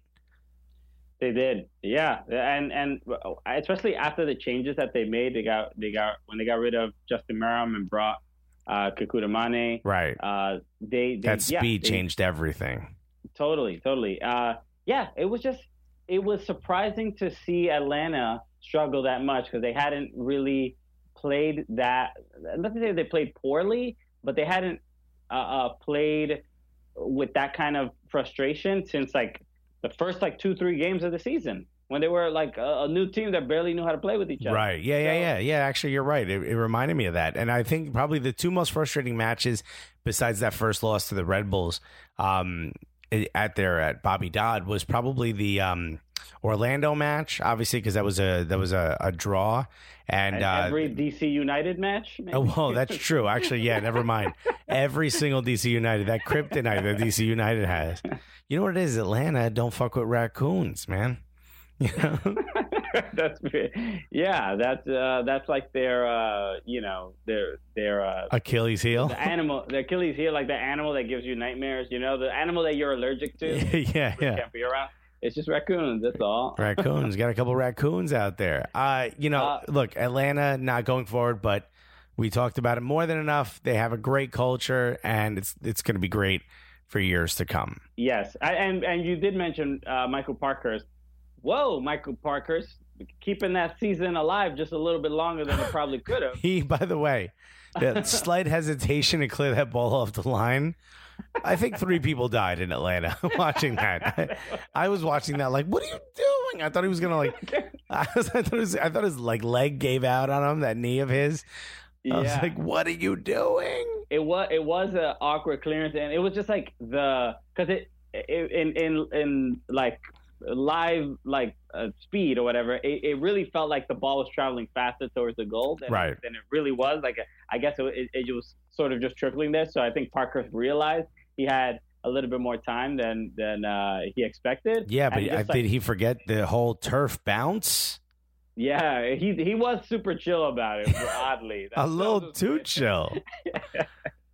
[SPEAKER 3] They did, yeah, and and especially after the changes that they made, they got they got when they got rid of Justin Merrim and brought uh, Kekuta Mane.
[SPEAKER 2] Right.
[SPEAKER 3] Uh, they, they
[SPEAKER 2] That
[SPEAKER 3] yeah,
[SPEAKER 2] speed
[SPEAKER 3] they-
[SPEAKER 2] changed everything.
[SPEAKER 3] Totally, totally. Uh, yeah, it was just it was surprising to see Atlanta struggle that much because they hadn't really played that. Not to say they played poorly, but they hadn't uh, uh, played with that kind of frustration since like the first like two three games of the season when they were like a, a new team that barely knew how to play with each other.
[SPEAKER 2] Right. Yeah, yeah,
[SPEAKER 3] So-
[SPEAKER 2] yeah. Yeah, actually, you're right. It, it reminded me of that. And I think probably the two most frustrating matches, besides that first loss to the Red Bulls um, at there at Bobby Dodd, was probably the um, Orlando match, obviously, because that was a that was a, a draw. And,
[SPEAKER 3] And
[SPEAKER 2] uh,
[SPEAKER 3] every D C United match. maybe?
[SPEAKER 2] oh, well, that's true. Actually, yeah, never mind. Every single D C United, that kryptonite that D C United has. You know what it is? Atlanta don't fuck with raccoons, man. You know?
[SPEAKER 3] that's yeah. That's uh, that's like their uh, you know their their uh,
[SPEAKER 2] Achilles heel.
[SPEAKER 3] the animal, the Achilles heel, like the animal that gives you nightmares. You know, the animal that you're allergic to.
[SPEAKER 2] yeah, yeah.
[SPEAKER 3] Can't be around. It's just raccoons. That's all.
[SPEAKER 2] Raccoons. Got a couple raccoons out there. Uh, you know,
[SPEAKER 3] Uh,
[SPEAKER 2] look, Atlanta not going forward, but we talked about it more than enough. They have a great culture, and it's it's going to be great for years to come.
[SPEAKER 3] Yes, I, and and you did mention uh, Michael Parkhurst. Whoa, Michael Parkhurst, keeping that season alive just a little bit longer than it probably could have.
[SPEAKER 2] He, by the way, the slight hesitation to clear that ball off the line. I think three people died in Atlanta watching that. I, I was watching that like, what are you doing? I thought he was gonna like. I, was, I thought it was, I thought his like leg gave out on him. That knee of his. I was
[SPEAKER 3] Yeah.
[SPEAKER 2] like, what are you doing?
[SPEAKER 3] It was it was an awkward clearance, and it was just like the because it, it in in in like live like uh, speed or whatever. It, it really felt like the ball was traveling faster towards the goal than,
[SPEAKER 2] Right.
[SPEAKER 3] than it really was. Like I guess it, it, it was sort of just trickling there. So I think Parker realized he had a little bit more time than than uh, he expected.
[SPEAKER 2] Yeah,
[SPEAKER 3] And
[SPEAKER 2] but
[SPEAKER 3] he
[SPEAKER 2] I,
[SPEAKER 3] just, like,
[SPEAKER 2] did he forget the whole turf bounce?
[SPEAKER 3] Yeah, he he was super chill about it. Oddly,
[SPEAKER 2] A
[SPEAKER 3] That-
[SPEAKER 2] little
[SPEAKER 3] that was
[SPEAKER 2] too
[SPEAKER 3] weird.
[SPEAKER 2] chill.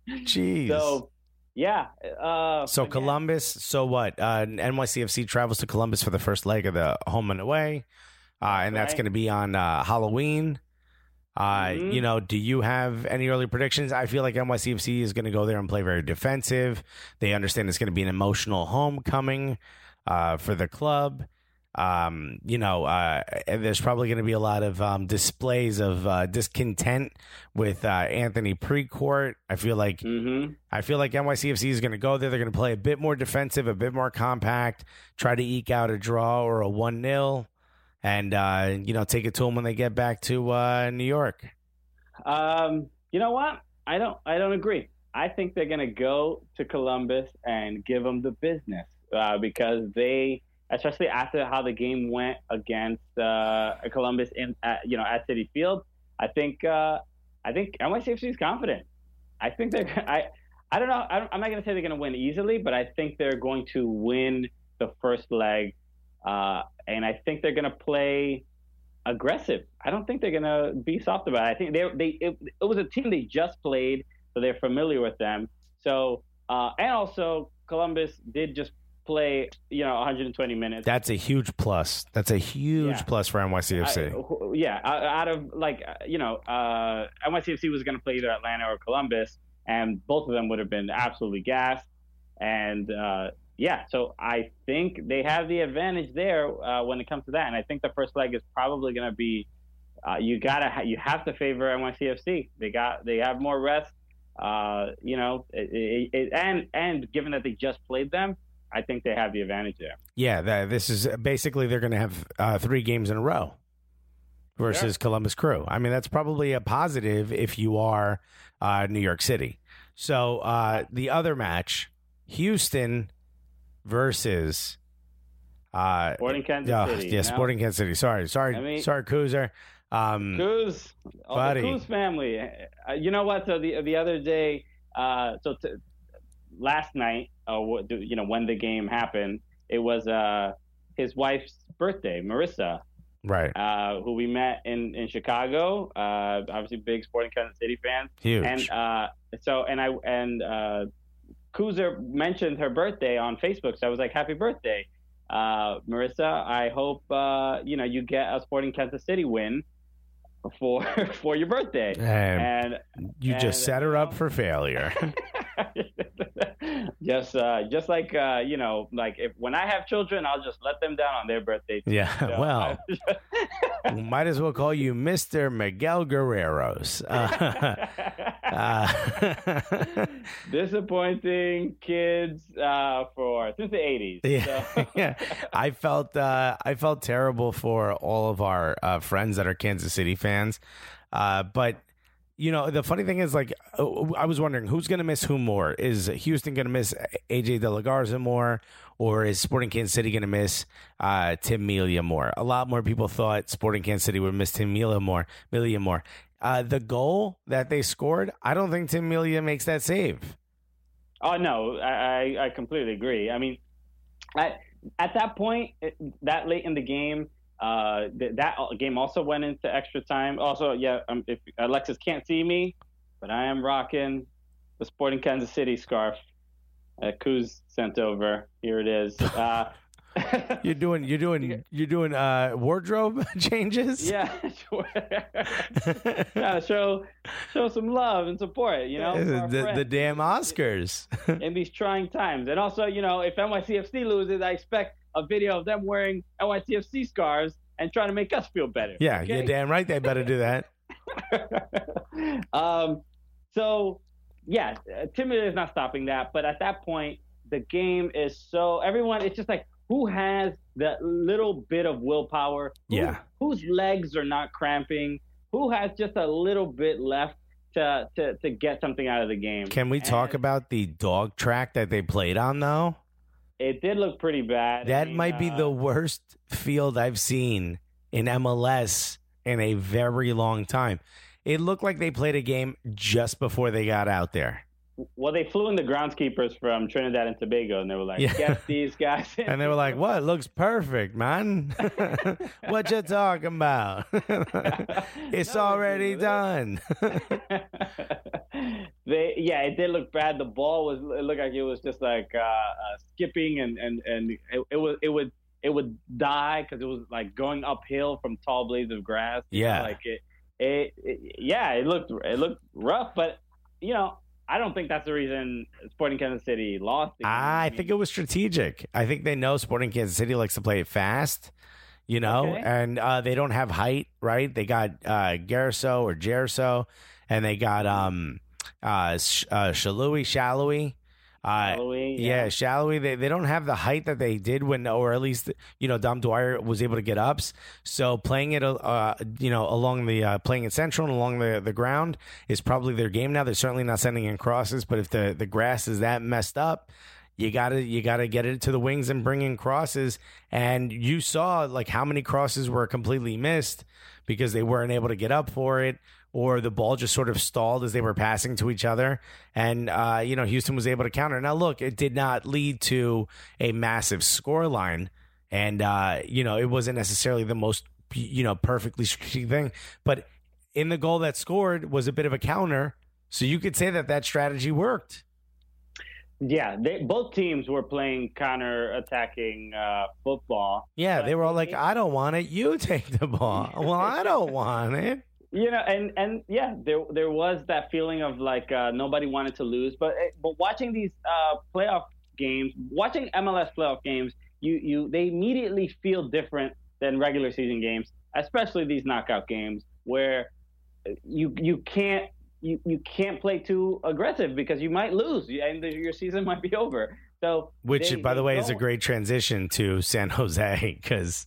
[SPEAKER 2] Jeez.
[SPEAKER 3] So, yeah. Uh,
[SPEAKER 2] So
[SPEAKER 3] again,
[SPEAKER 2] Columbus. So what? Uh, N Y C F C travels to Columbus for the first leg of the home and away, uh, and that's
[SPEAKER 3] right.
[SPEAKER 2] going to be on uh, Halloween. Uh,
[SPEAKER 3] Mhm.
[SPEAKER 2] You know, do you have any early predictions? I feel like N Y C F C is going to go there and play very defensive. They understand it's going to be an emotional homecoming uh, for the club. Um, you know, uh, and there's probably going to be a lot of um, displays of uh, discontent with uh, Anthony Precourt. I feel like
[SPEAKER 3] Mhm.
[SPEAKER 2] I feel like N Y C F C is going to go there. They're going to play a bit more defensive, a bit more compact, try to eke out a draw or a one nil, and uh, you know, take it to them when they get back to uh, New York.
[SPEAKER 3] Um, you know what? I don't. I don't agree. I think they're gonna go to Columbus and give them the business uh, because they, especially after how the game went against uh, Columbus in, at, you know, at Citi Field. I think. Uh, I think N Y C F C is confident. I think they're. I. I don't know. I don't, I'm not gonna say they're gonna win easily, but I think they're going to win the first leg, uh, and I think they're gonna play aggressive. I don't think they're gonna be soft about it. I think they they it, it was a team they just played, so they're familiar with them. So uh, and also Columbus did just play, you know, one hundred twenty minutes.
[SPEAKER 2] That's a huge plus. That's a huge
[SPEAKER 3] Yeah.
[SPEAKER 2] plus for N Y C F C.
[SPEAKER 3] I, wh- yeah, out out of like uh, you know, uh, N Y C F C was gonna play either Atlanta or Columbus, and both of them would have been absolutely gassed. And uh, yeah, so I think they have the advantage there uh, when it comes to that. And I think the first leg is probably going to be uh, you gotta ha- you have to favor N Y C F C. They got they have more rest, uh, you know, it, it, it, and and given that they just played them, I think they have the advantage there.
[SPEAKER 2] Yeah, that, this is basically they're going to have uh, three games in a row versus
[SPEAKER 3] Sure.
[SPEAKER 2] Columbus Crew. I mean, that's probably a positive if you are uh, New York City. So uh, the other match, Houston versus uh,
[SPEAKER 3] Sporting Kansas
[SPEAKER 2] uh,
[SPEAKER 3] City.
[SPEAKER 2] yeah,
[SPEAKER 3] you know?
[SPEAKER 2] Sporting Kansas City. Sorry, sorry,
[SPEAKER 3] I mean-
[SPEAKER 2] sorry, Cruiser. Um,
[SPEAKER 3] Coos, oh,
[SPEAKER 2] buddy.
[SPEAKER 3] the Coos family. Uh, you know what? So the the other day, uh, so t- last night, uh, what, you know, when the game happened, it was uh, his wife's birthday, Marissa,
[SPEAKER 2] right,
[SPEAKER 3] uh, who we met in in Chicago. Uh, obviously, big Sporting Kansas City fans.
[SPEAKER 2] huge.
[SPEAKER 3] And uh, so, and I and uh, Kuzer mentioned her birthday on Facebook, so I was like, "Happy birthday, uh, Marissa! I hope uh, you know you get a Sporting Kansas City win for for your birthday."
[SPEAKER 2] And
[SPEAKER 3] And
[SPEAKER 2] you
[SPEAKER 3] and,
[SPEAKER 2] just set her
[SPEAKER 3] you
[SPEAKER 2] up
[SPEAKER 3] know,
[SPEAKER 2] for failure.
[SPEAKER 3] just uh, just like uh, you know, like if when I have children, I'll just let them down on their birthday. too.
[SPEAKER 2] Yeah,
[SPEAKER 3] So,
[SPEAKER 2] well, might as well call you Mister Miguel Guerreros. Uh, uh,
[SPEAKER 3] disappointing kids uh, for since the eighties.
[SPEAKER 2] yeah,
[SPEAKER 3] So.
[SPEAKER 2] yeah. I felt uh, I felt terrible for all of our uh, friends that are Kansas City fans, uh, but. You know, the funny thing is, like, I was wondering who's going to miss who more. Is Houston going to miss A J De La Garza more, or is Sporting Kansas City going to miss uh, Tim Melia more? A lot more people thought Sporting Kansas City would miss Tim Melia more. Melia more. Uh, the goal that they scored, I don't think Tim Melia makes that save.
[SPEAKER 3] Oh no, I, I I completely agree. I mean, I, at that point, it, that late in the game, uh, th- that game also went into extra time. Also, yeah, um, if Alexis can't see me, but I am rocking the Sporting Kansas City scarf that Kuz sent over. Here it is. Uh,
[SPEAKER 2] You're doing, you're doing, you're doing uh, wardrobe changes.
[SPEAKER 3] yeah, sure. yeah, show show some love and support. You know, for our
[SPEAKER 2] the, the
[SPEAKER 3] friends.
[SPEAKER 2] damn Oscars.
[SPEAKER 3] in these trying times. And also, you know, if N Y C F C loses, I expect a video of them wearing N Y C F C scarves and trying to make us feel better.
[SPEAKER 2] Yeah,
[SPEAKER 3] okay?
[SPEAKER 2] you're damn right. They better do that.
[SPEAKER 3] um, so, yeah, uh, Timid is not stopping that. But at that point, the game is so everyone. It's just like who has that little bit of willpower? Who,
[SPEAKER 2] Yeah.
[SPEAKER 3] Whose legs are not cramping? Who has just a little bit left to to, to get something out of the game?
[SPEAKER 2] Can we talk
[SPEAKER 3] And
[SPEAKER 2] about the dog track that they played on, though?
[SPEAKER 3] It did look pretty bad.
[SPEAKER 2] That
[SPEAKER 3] I mean,
[SPEAKER 2] might be
[SPEAKER 3] uh,
[SPEAKER 2] the worst field I've seen in M L S in a very long time. It looked like they played a game just before they got out there.
[SPEAKER 3] Well, they flew in the groundskeepers from Trinidad and Tobago, and they were like,
[SPEAKER 2] Yeah.
[SPEAKER 3] "Get these guys in."
[SPEAKER 2] And they were like, what? Looks perfect, man. What you talking about? It's
[SPEAKER 3] No,
[SPEAKER 2] already
[SPEAKER 3] they-
[SPEAKER 2] done.
[SPEAKER 3] they, yeah, it did look bad. The ball was it looked like it was just like uh, uh, skipping, and and and it, it was it would it would die because it was like going uphill from tall blades of grass.
[SPEAKER 2] Yeah,
[SPEAKER 3] like it, it, it, yeah, it looked it looked rough, but you know, I don't think that's the reason Sporting Kansas City lost. The game.
[SPEAKER 2] I think it was strategic. I think they know Sporting Kansas City likes to play it fast. You know,
[SPEAKER 3] Okay.
[SPEAKER 2] and uh, they don't have height, right? They got uh, Garso or Gerso, and they got um, uh, Sh- uh, Shalui, Shalui. Uh,
[SPEAKER 3] Shallowy,
[SPEAKER 2] yeah,
[SPEAKER 3] yeah.
[SPEAKER 2] Shallowy. They they don't have the height that they did when, or at least you know, Dom Dwyer was able to get ups. So playing it, uh, you know, along the uh, playing it central and along the, the ground is probably their game now. They're certainly not sending in crosses, but if the, the grass is that messed up, you gotta you gotta get it to the wings and bring in crosses. And you saw like how many crosses were completely missed because they weren't able to get up for it, or the ball just sort of stalled as they were passing to each other. And, uh, you know, Houston was able to counter. Now, look, it did not lead to a massive score line. And, uh, you know, it wasn't necessarily the most, you know, perfectly strategic thing. But in the goal that scored was a bit of a counter. So you could say that that strategy worked.
[SPEAKER 3] Yeah, they, both teams were playing counter-attacking uh, football.
[SPEAKER 2] Yeah,
[SPEAKER 3] But
[SPEAKER 2] they were all like,
[SPEAKER 3] it-
[SPEAKER 2] I don't want it. You take the ball. Well, I don't want it.
[SPEAKER 3] You know, and, and yeah, there there was that feeling of like uh, nobody wanted to lose. But but watching these uh, playoff games, watching M L S playoff games, you you they immediately feel different than regular season games, especially these knockout games where you you can't you, you can't play too aggressive because you might lose and your season might be over. So
[SPEAKER 2] Which,
[SPEAKER 3] they-
[SPEAKER 2] by the
[SPEAKER 3] they
[SPEAKER 2] way, is a
[SPEAKER 3] don't-
[SPEAKER 2] great transition to San Jose because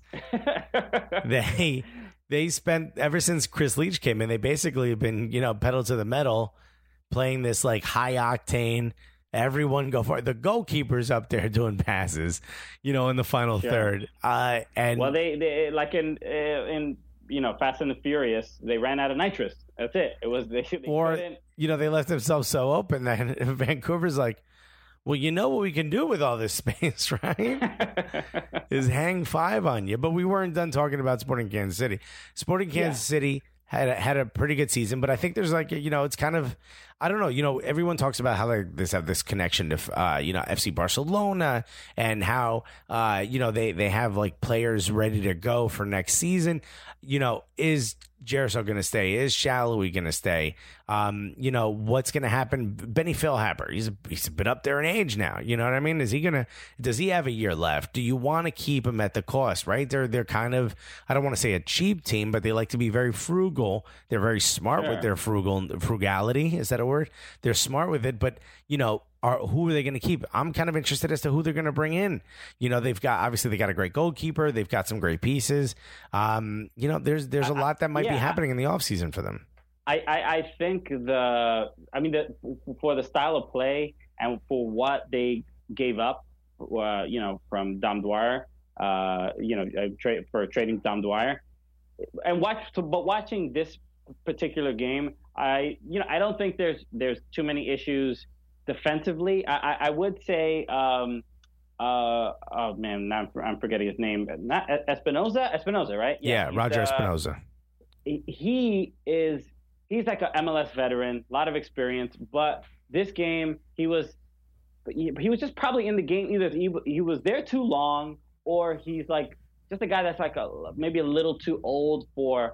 [SPEAKER 2] they they spent ever since Chris Leach came in, they basically have been, you know, pedal to the metal, playing this like high octane. Everyone go for it. The goalkeeper's up there doing passes, you know, in the final
[SPEAKER 3] Sure.
[SPEAKER 2] third. Uh, and
[SPEAKER 3] Well, they, they like in uh, in you know Fast and the Furious, they ran out of nitrous. That's it. It was they, they
[SPEAKER 2] or
[SPEAKER 3] couldn't-
[SPEAKER 2] you know they left themselves so open that Vancouver's like, well, you know what we can do with all this space, right? Is hang five on you. But we weren't done talking about Sporting Kansas City. Sporting Kansas
[SPEAKER 3] Yeah.
[SPEAKER 2] City had a, had a pretty good season, but I think there's like, you know, it's kind of, I don't know, you know, everyone talks about how they this have this connection to, uh, you know, F C Barcelona and how, uh, you know, they, they have like players ready to go for next season. You know, is Gerso going to stay? Is Shallowy going to stay? Um, you know, what's going to happen? Benny Philhapper, he's a, he's a bit up there in age now. You know what I mean? Is he going to, does he have a year left? Do you want to keep him at the cost, right? They're, they're kind of, I don't want to say a cheap team, but they like to be very frugal. They're very smart
[SPEAKER 3] Sure.
[SPEAKER 2] with their frugal frugality. Is that a word? They're smart with it, but you know, are, who are they going to keep? I'm kind of interested as to who they're going to bring in. You know, they've got, obviously they got a great goalkeeper. They've got some great pieces. Um, you know, there's, there's a
[SPEAKER 3] I-
[SPEAKER 2] lot that might be
[SPEAKER 3] yeah.
[SPEAKER 2] happening in the offseason for them.
[SPEAKER 3] I, I, I think the I mean the for the style of play and for what they gave up, uh, you know, from Dom Dwyer, uh, you know, uh, tra- for trading Dom Dwyer, and watch but watching this particular game, I you know I don't think there's there's too many issues defensively. I, I, I would say. Um, uh, oh man, now I'm, I'm forgetting his name. Not Espinoza, Espinoza, right?
[SPEAKER 2] Yeah,
[SPEAKER 3] he's,
[SPEAKER 2] Roger
[SPEAKER 3] uh,
[SPEAKER 2] Espinoza.
[SPEAKER 3] he- he is he's like an M L S veteran, a lot of experience. But this game, he was he, he was just probably in the game either he he was there too long, or he's like just a guy that's like a maybe a little too old for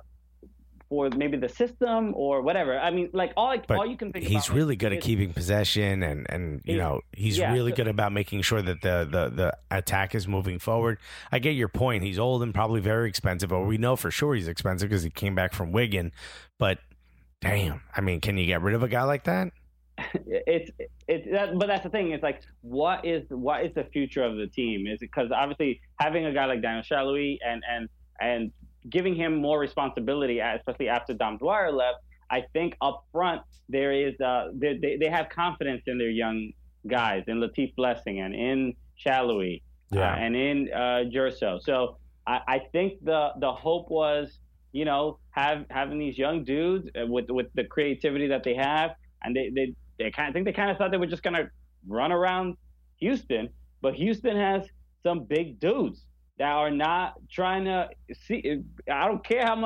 [SPEAKER 3] for maybe the system or whatever. I mean, like all
[SPEAKER 2] But
[SPEAKER 3] all you can think
[SPEAKER 2] he's
[SPEAKER 3] about
[SPEAKER 2] really
[SPEAKER 3] is-
[SPEAKER 2] good at
[SPEAKER 3] is-
[SPEAKER 2] keeping possession, and, and you
[SPEAKER 3] He-
[SPEAKER 2] know he's
[SPEAKER 3] yeah,
[SPEAKER 2] really
[SPEAKER 3] so-
[SPEAKER 2] good about making sure that the, the, the attack is moving forward. I get your point. He's old and probably very expensive, but we know for sure he's expensive because he came back from Wigan. But damn, I mean, can you get rid of a guy like that?
[SPEAKER 3] it's it's that, but that's the thing. It's like what is what is the future of the team? Is it because obviously having a guy like Daniel Shalhoub and and and giving him more responsibility, especially after Dom Dwyer left, I think up front there is uh they they, they have confidence in their young guys, in Latif Blessing and in Shalhoub
[SPEAKER 2] Yeah.
[SPEAKER 3] uh, and in uh, Gerso. So I, I think the the hope was, you know, have having these young dudes uh, with with the creativity that they have, and they they they kind of think they kind of thought they were just gonna run around Houston, but Houston has some big dudes that are not trying to see. I don't care how much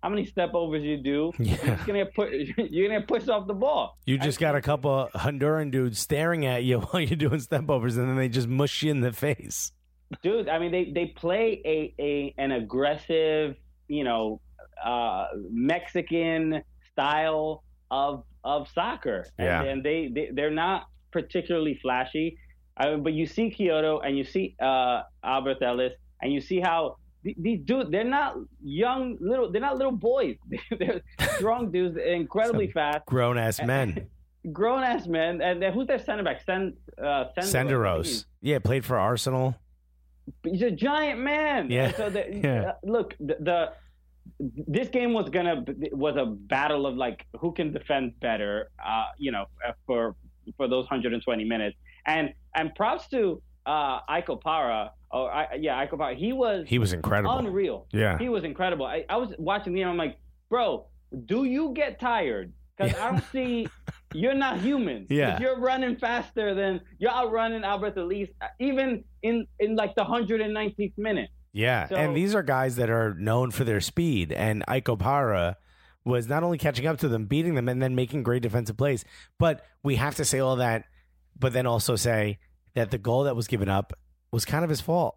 [SPEAKER 3] how many step overs you do,
[SPEAKER 2] Yeah.
[SPEAKER 3] you're just gonna get put, you're gonna get pushed off the ball.
[SPEAKER 2] You just got a couple of Honduran dudes staring at you while you're doing step overs, and then they just mush you in the face.
[SPEAKER 3] Dude, I mean, they, they play a, a an aggressive, you know, uh, Mexican style of of soccer, and,
[SPEAKER 2] Yeah.
[SPEAKER 3] and they, they they're not particularly flashy, uh, but you see Kyoto and you see uh, Albert Ellis, and you see how th- these dudes, they're not young little, they're not little boys, they're strong dudes, incredibly
[SPEAKER 2] Some
[SPEAKER 3] fast,
[SPEAKER 2] Grown ass men.
[SPEAKER 3] grown ass men, and then who's their center back? Sen, uh, Senderos.
[SPEAKER 2] Senderos. Yeah, played for Arsenal.
[SPEAKER 3] He's a giant man.
[SPEAKER 2] Yeah.
[SPEAKER 3] And so the,
[SPEAKER 2] Yeah.
[SPEAKER 3] uh, look, the, the this game was gonna was a battle of like who can defend better. Uh, you know, for for those one hundred twenty minutes. And and props to uh, Iko Para. Oh, I, yeah, Iko Para. He was
[SPEAKER 2] He was incredible.
[SPEAKER 3] unreal.
[SPEAKER 2] Yeah.
[SPEAKER 3] He was incredible. I, I was watching the game. I'm like, bro, do you get tired? Because I don't see. You're not human.
[SPEAKER 2] Yeah.
[SPEAKER 3] If you're running faster than you're outrunning Albert Ellis, even in in like the one hundred nineteenth minute.
[SPEAKER 2] Yeah,
[SPEAKER 3] So-
[SPEAKER 2] and these are guys that are known for their speed, and Iko Para was not only catching up to them, beating them, and then making great defensive plays. But we have to say all that, but then also say that the goal that was given up was kind of his fault.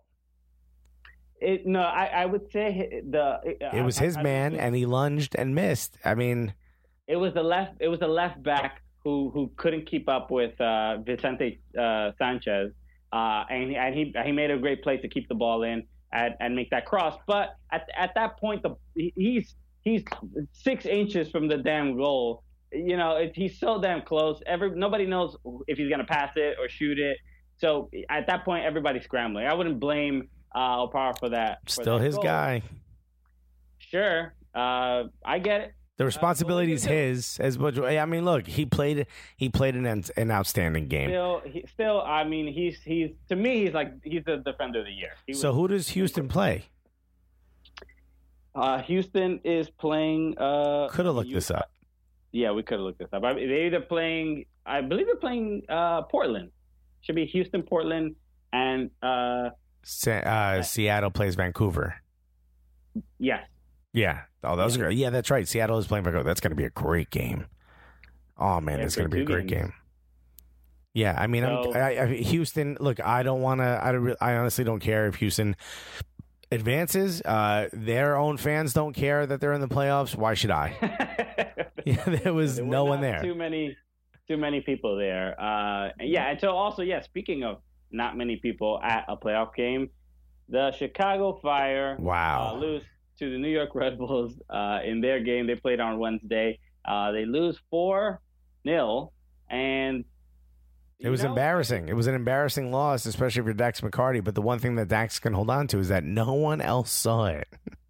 [SPEAKER 3] It, no, I, I would say the
[SPEAKER 2] It was his
[SPEAKER 3] I- I-
[SPEAKER 2] man, and he lunged and missed. I mean,
[SPEAKER 3] It was the left. It was the left back who who couldn't keep up with uh, Vicente uh, Sanchez, uh, and he, and he he made a great play to keep the ball in and, and make that cross. But at at that point, the he's he's six inches from the damn goal. You know, it, he's so damn close. Every nobody knows if he's gonna pass it or shoot it. So at that point, everybody's scrambling. I wouldn't blame uh, Opara for that. for
[SPEAKER 2] still
[SPEAKER 3] that
[SPEAKER 2] his
[SPEAKER 3] goal.
[SPEAKER 2] guy.
[SPEAKER 3] Sure, uh, I get it.
[SPEAKER 2] The responsibility is
[SPEAKER 3] Uh, well,
[SPEAKER 2] his. As much, I mean, look, he played he played an an outstanding game.
[SPEAKER 3] Still, he, still, I mean, he's he's to me, he's like he's the defender of the year. He was,
[SPEAKER 2] So who does Houston play?
[SPEAKER 3] uh, Houston is playing. Uh,
[SPEAKER 2] Could have looked
[SPEAKER 3] you-
[SPEAKER 2] this up.
[SPEAKER 3] Yeah, we could have looked this up. I, they're either playing. I believe they're playing uh, Portland. Should be Houston, Portland, and uh,
[SPEAKER 2] Sa- uh, Seattle plays Vancouver.
[SPEAKER 3] yes,
[SPEAKER 2] Yeah. Oh, that was great. Yeah, that's right. Seattle is playing Vancouver. That's going to be a great game. Oh man,
[SPEAKER 3] Yeah,
[SPEAKER 2] it's going to be a
[SPEAKER 3] great
[SPEAKER 2] great
[SPEAKER 3] two games.
[SPEAKER 2] game. Yeah, I mean,
[SPEAKER 3] So-
[SPEAKER 2] I'm, I, I, Houston. Look, I don't want to. I don't. re- I honestly don't care if Houston advances. Uh, their own fans don't care that they're in the playoffs. Why should I? Yeah, there was
[SPEAKER 3] There were
[SPEAKER 2] no one
[SPEAKER 3] not
[SPEAKER 2] there.
[SPEAKER 3] Too many, too many people there. Uh, yeah, and so also, yeah. Speaking of not many people at a playoff game, the Chicago Fire
[SPEAKER 2] Wow.
[SPEAKER 3] uh, lose to the New York Red Bulls uh, in their game they played on Wednesday. Uh, they lose four nil, and
[SPEAKER 2] It was
[SPEAKER 3] you know,
[SPEAKER 2] embarrassing. It was an embarrassing loss, especially for Dax McCarty. But the one thing that Dax can hold on to is that no one else saw it.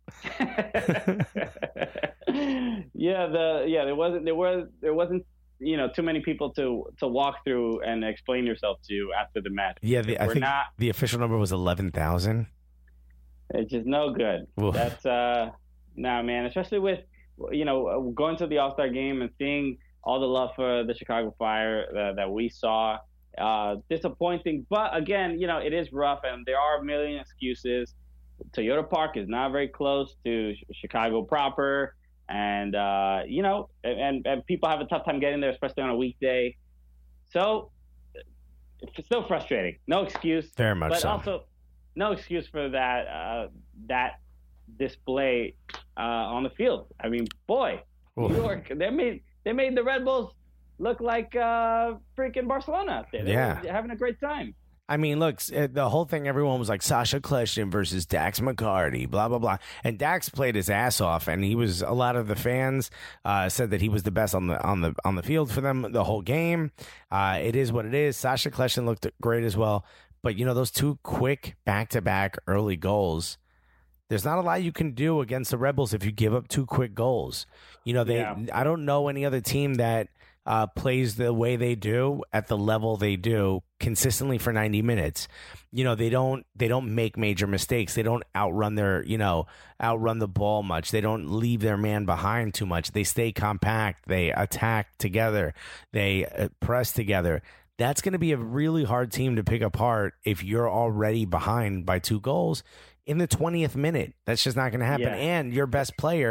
[SPEAKER 3] yeah, the yeah there wasn't there was there wasn't you know too many people to to walk through and explain yourself to after the match.
[SPEAKER 2] Yeah, the, I
[SPEAKER 3] We're
[SPEAKER 2] think
[SPEAKER 3] not.
[SPEAKER 2] the official number was eleven thousand.
[SPEAKER 3] It's just no good.
[SPEAKER 2] Oof.
[SPEAKER 3] That's uh, nah, man. Especially with you know going to the All Star game and seeing all the love for the Chicago Fire uh, that we saw. Uh, disappointing, but again, you know it is rough, and there are a million excuses. Toyota Park is not very close to Chicago proper, and uh, you know, and and people have a tough time getting there, especially on a weekday. So it's still frustrating. No excuse.
[SPEAKER 2] Very much
[SPEAKER 3] but
[SPEAKER 2] so.
[SPEAKER 3] also no excuse for that uh, that display uh, on the field. I mean, boy,
[SPEAKER 2] Oof.
[SPEAKER 3] New York, they made they made the Red Bulls look like uh, freaking Barcelona out there. They
[SPEAKER 2] Yeah.
[SPEAKER 3] were having a great time.
[SPEAKER 2] I mean, look, s- the whole thing, everyone was like Sasha Kleshtin versus Dax McCarty, blah, blah, blah. And Dax played his ass off, and he was, a lot of the fans uh, said that he was the best on the on the on the field for them the whole game. Uh, it is what it is. Sasha Kleshtin looked great as well. But, you know, those two quick back-to-back early goals, there's not a lot you can do against the Rebels if you give up two quick goals. You know, they.
[SPEAKER 3] Yeah.
[SPEAKER 2] I don't know any other team that uh, plays the way they do at the level they do consistently for ninety minutes. You know, they don't they don't make major mistakes. They don't outrun their, you know, outrun the ball much. They don't leave their man behind too much. They stay compact. They attack together. They uh, press together. That's going to be a really hard team to pick apart if you're already behind by two goals in the twentieth minute. That's just not going to happen.
[SPEAKER 3] Yeah.
[SPEAKER 2] And your best player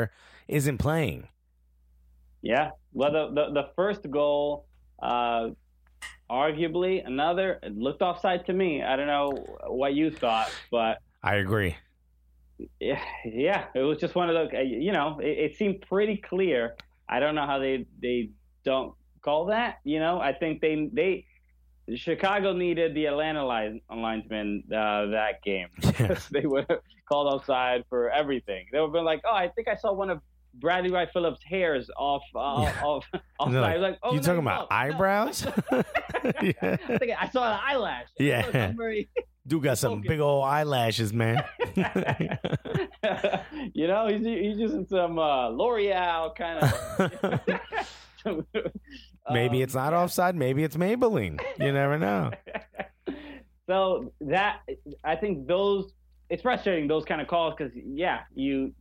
[SPEAKER 2] isn't playing.
[SPEAKER 3] Yeah. Well, the the, the first goal, uh, arguably another it looked offside to me. I don't know what you thought, but
[SPEAKER 2] I agree.
[SPEAKER 3] Yeah, yeah, it was just one of those. You know, it, it seemed pretty clear. I don't know how they they don't call that. You know, I think they they Chicago needed the Atlanta line, linesman uh, that game.
[SPEAKER 2] Yeah.
[SPEAKER 3] They would have called offside for everything. They would have been like, "Oh, I think I saw one of Bradley Wright Phillips' hairs off uh,
[SPEAKER 2] Yeah.
[SPEAKER 3] off off."
[SPEAKER 2] Like,
[SPEAKER 3] like, oh,
[SPEAKER 2] you
[SPEAKER 3] no,
[SPEAKER 2] talking
[SPEAKER 3] no,
[SPEAKER 2] about
[SPEAKER 3] no.
[SPEAKER 2] eyebrows? Yeah.
[SPEAKER 3] I think I saw an eyelash.
[SPEAKER 2] Yeah.
[SPEAKER 3] I'm very-
[SPEAKER 2] Dude got some
[SPEAKER 3] Okay.
[SPEAKER 2] big old eyelashes, man.
[SPEAKER 3] You know, he's he's using some uh, L'Oreal kind of.
[SPEAKER 2] Maybe it's not offside. Maybe it's Maybelline. You never know.
[SPEAKER 3] So that I think those it's frustrating those kind of calls because yeah, you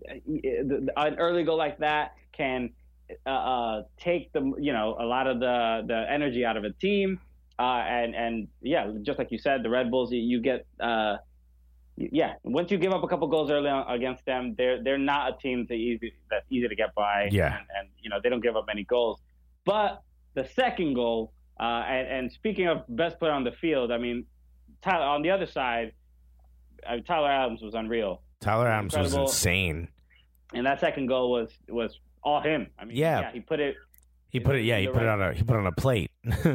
[SPEAKER 3] an early goal like that can uh, uh, take the you know a lot of the the energy out of a team. Uh, and, and yeah, just like you said, the Red Bulls, you, you get, uh, yeah, once you give up a couple goals early on against them, they're they're not a team that easy, that's easy to get by.
[SPEAKER 2] Yeah.
[SPEAKER 3] And, and, you know, they don't give up many goals. But the second goal, uh, and, and speaking of best player on the field, I mean, Tyler, on the other side, uh, Tyler Adams was unreal.
[SPEAKER 2] Tyler Adams was
[SPEAKER 3] Incredible.
[SPEAKER 2] insane.
[SPEAKER 3] And that second goal was, was all him. I mean,
[SPEAKER 2] Yeah.
[SPEAKER 3] yeah he put it.
[SPEAKER 2] He put it. Yeah, he
[SPEAKER 3] You're
[SPEAKER 2] put it
[SPEAKER 3] right.
[SPEAKER 2] on a. He put it on a plate.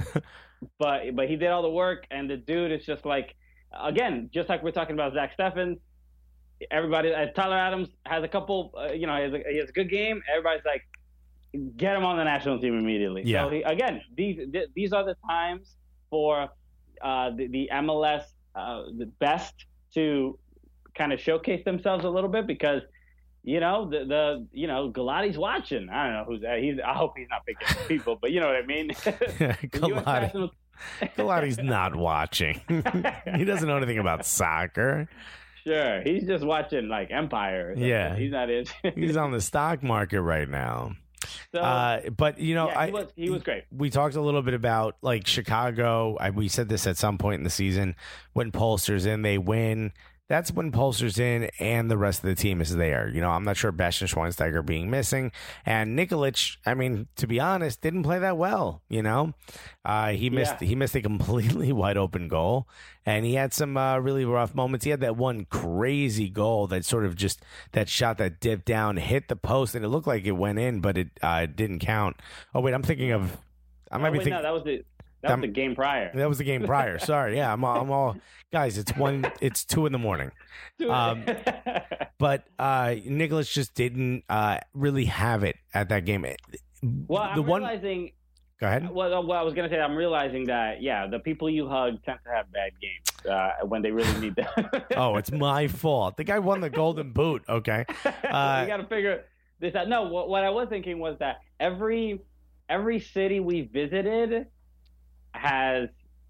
[SPEAKER 3] But but he did all the work, and the dude is just like, again, just like we're talking about Zach Steffen. Everybody, uh, Tyler Adams has a couple, uh, you know, he has, a, he has a good game. Everybody's like, get him on the national team immediately.
[SPEAKER 2] Yeah.
[SPEAKER 3] So he, again, these th- these are the times for uh, the, the M L S uh, the best to kind of showcase themselves a little bit because. You know the the you know Galati's watching. I don't know who's that. He's. I hope he's not picking people, but you know what I mean. The U S
[SPEAKER 2] Galati.
[SPEAKER 3] national-
[SPEAKER 2] Galati's not watching. He doesn't know anything about soccer.
[SPEAKER 3] Sure, he's just watching like Empire. or something.
[SPEAKER 2] Yeah.
[SPEAKER 3] he's not in.
[SPEAKER 2] He's on the stock market right now.
[SPEAKER 3] So,
[SPEAKER 2] Uh, but you know,
[SPEAKER 3] yeah,
[SPEAKER 2] I
[SPEAKER 3] he was he was great.
[SPEAKER 2] we talked a little bit about like Chicago. I, we said this at some point in the season when Polster's in, they win. That's when Polster's in and the rest of the team is there. You know, I'm not sure Bastian Schweinsteiger being missing. And Nikolic, I mean, to be honest, didn't play that well, you know. Uh, he missed
[SPEAKER 3] Yeah.
[SPEAKER 2] he missed a completely wide open goal. And he had some uh, really rough moments. He had that one crazy goal that sort of just, that shot that dipped down, hit the post, and it looked like it went in, but it uh, didn't count. Oh, wait, I'm thinking of, I might
[SPEAKER 3] Oh,
[SPEAKER 2] be
[SPEAKER 3] wait,
[SPEAKER 2] thinking.
[SPEAKER 3] no, that was the that
[SPEAKER 2] Um,
[SPEAKER 3] was the game prior.
[SPEAKER 2] That was the game prior. Sorry. Yeah, I'm all, I'm all guys. It's one. It's two in the morning. Um, but uh, Nicholas just didn't uh, really have it at that game.
[SPEAKER 3] well, I'm
[SPEAKER 2] the one.
[SPEAKER 3] realizing.
[SPEAKER 2] Go ahead.
[SPEAKER 3] Well, well, I was gonna say I'm realizing that yeah, the people you hug tend to have bad games uh, when they really need them.
[SPEAKER 2] Oh, it's my fault. The guy won the Golden Boot. Okay.
[SPEAKER 3] you
[SPEAKER 2] Uh,
[SPEAKER 3] got to figure this out. No, what, what I was thinking was that every every city we visited has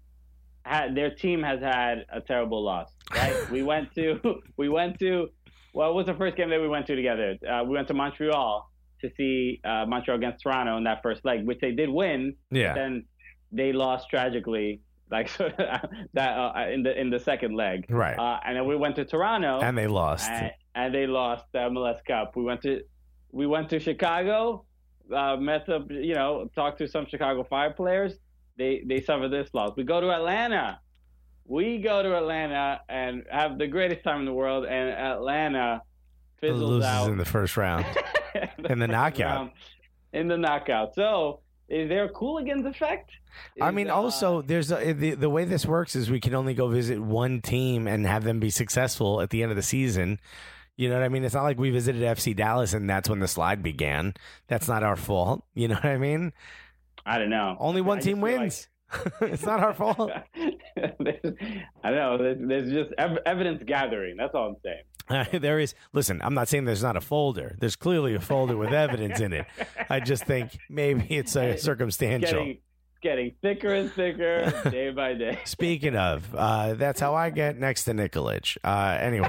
[SPEAKER 3] had their team has had a terrible loss. Right? we went to we went to well, what was the first game that we went to together? Uh, we went to Montreal to see uh, Montreal against Toronto in that first leg, which they did win.
[SPEAKER 2] Yeah.
[SPEAKER 3] But then they lost tragically, like that uh, in the in the second leg.
[SPEAKER 2] Right.
[SPEAKER 3] Uh, and then we went to Toronto.
[SPEAKER 2] And they lost.
[SPEAKER 3] And, and they lost the M L S Cup. We went to we went to Chicago, uh, met up, you know, talked to some Chicago Fire players. They they suffered this loss. We go to Atlanta. We go to Atlanta and have the greatest time in the world. And Atlanta fizzles
[SPEAKER 2] Loses
[SPEAKER 3] out
[SPEAKER 2] in the first round. In the
[SPEAKER 3] first
[SPEAKER 2] knockout.
[SPEAKER 3] round, in the knockout. So is there a Cooligans effect?
[SPEAKER 2] I
[SPEAKER 3] Is,
[SPEAKER 2] mean,
[SPEAKER 3] uh,
[SPEAKER 2] also, there's a, the the way this works is we can only go visit one team and have them be successful at the end of the season. You know what I mean? It's not like we visited F C Dallas and that's when the slide began. That's not our fault. You know what I mean?
[SPEAKER 3] I don't know.
[SPEAKER 2] Only one
[SPEAKER 3] I
[SPEAKER 2] team
[SPEAKER 3] just feel
[SPEAKER 2] wins. It's not our fault.
[SPEAKER 3] There's- I don't know. There's, there's just ev- evidence gathering. That's all I'm saying.
[SPEAKER 2] Uh, there is. Listen, I'm not saying there's not a folder. There's clearly a folder with evidence in it. I just think maybe it's a circumstantial.
[SPEAKER 3] Getting getting thicker and thicker day by day.
[SPEAKER 2] Speaking of, uh, that's how I get next to Nikolic. Uh, anyway,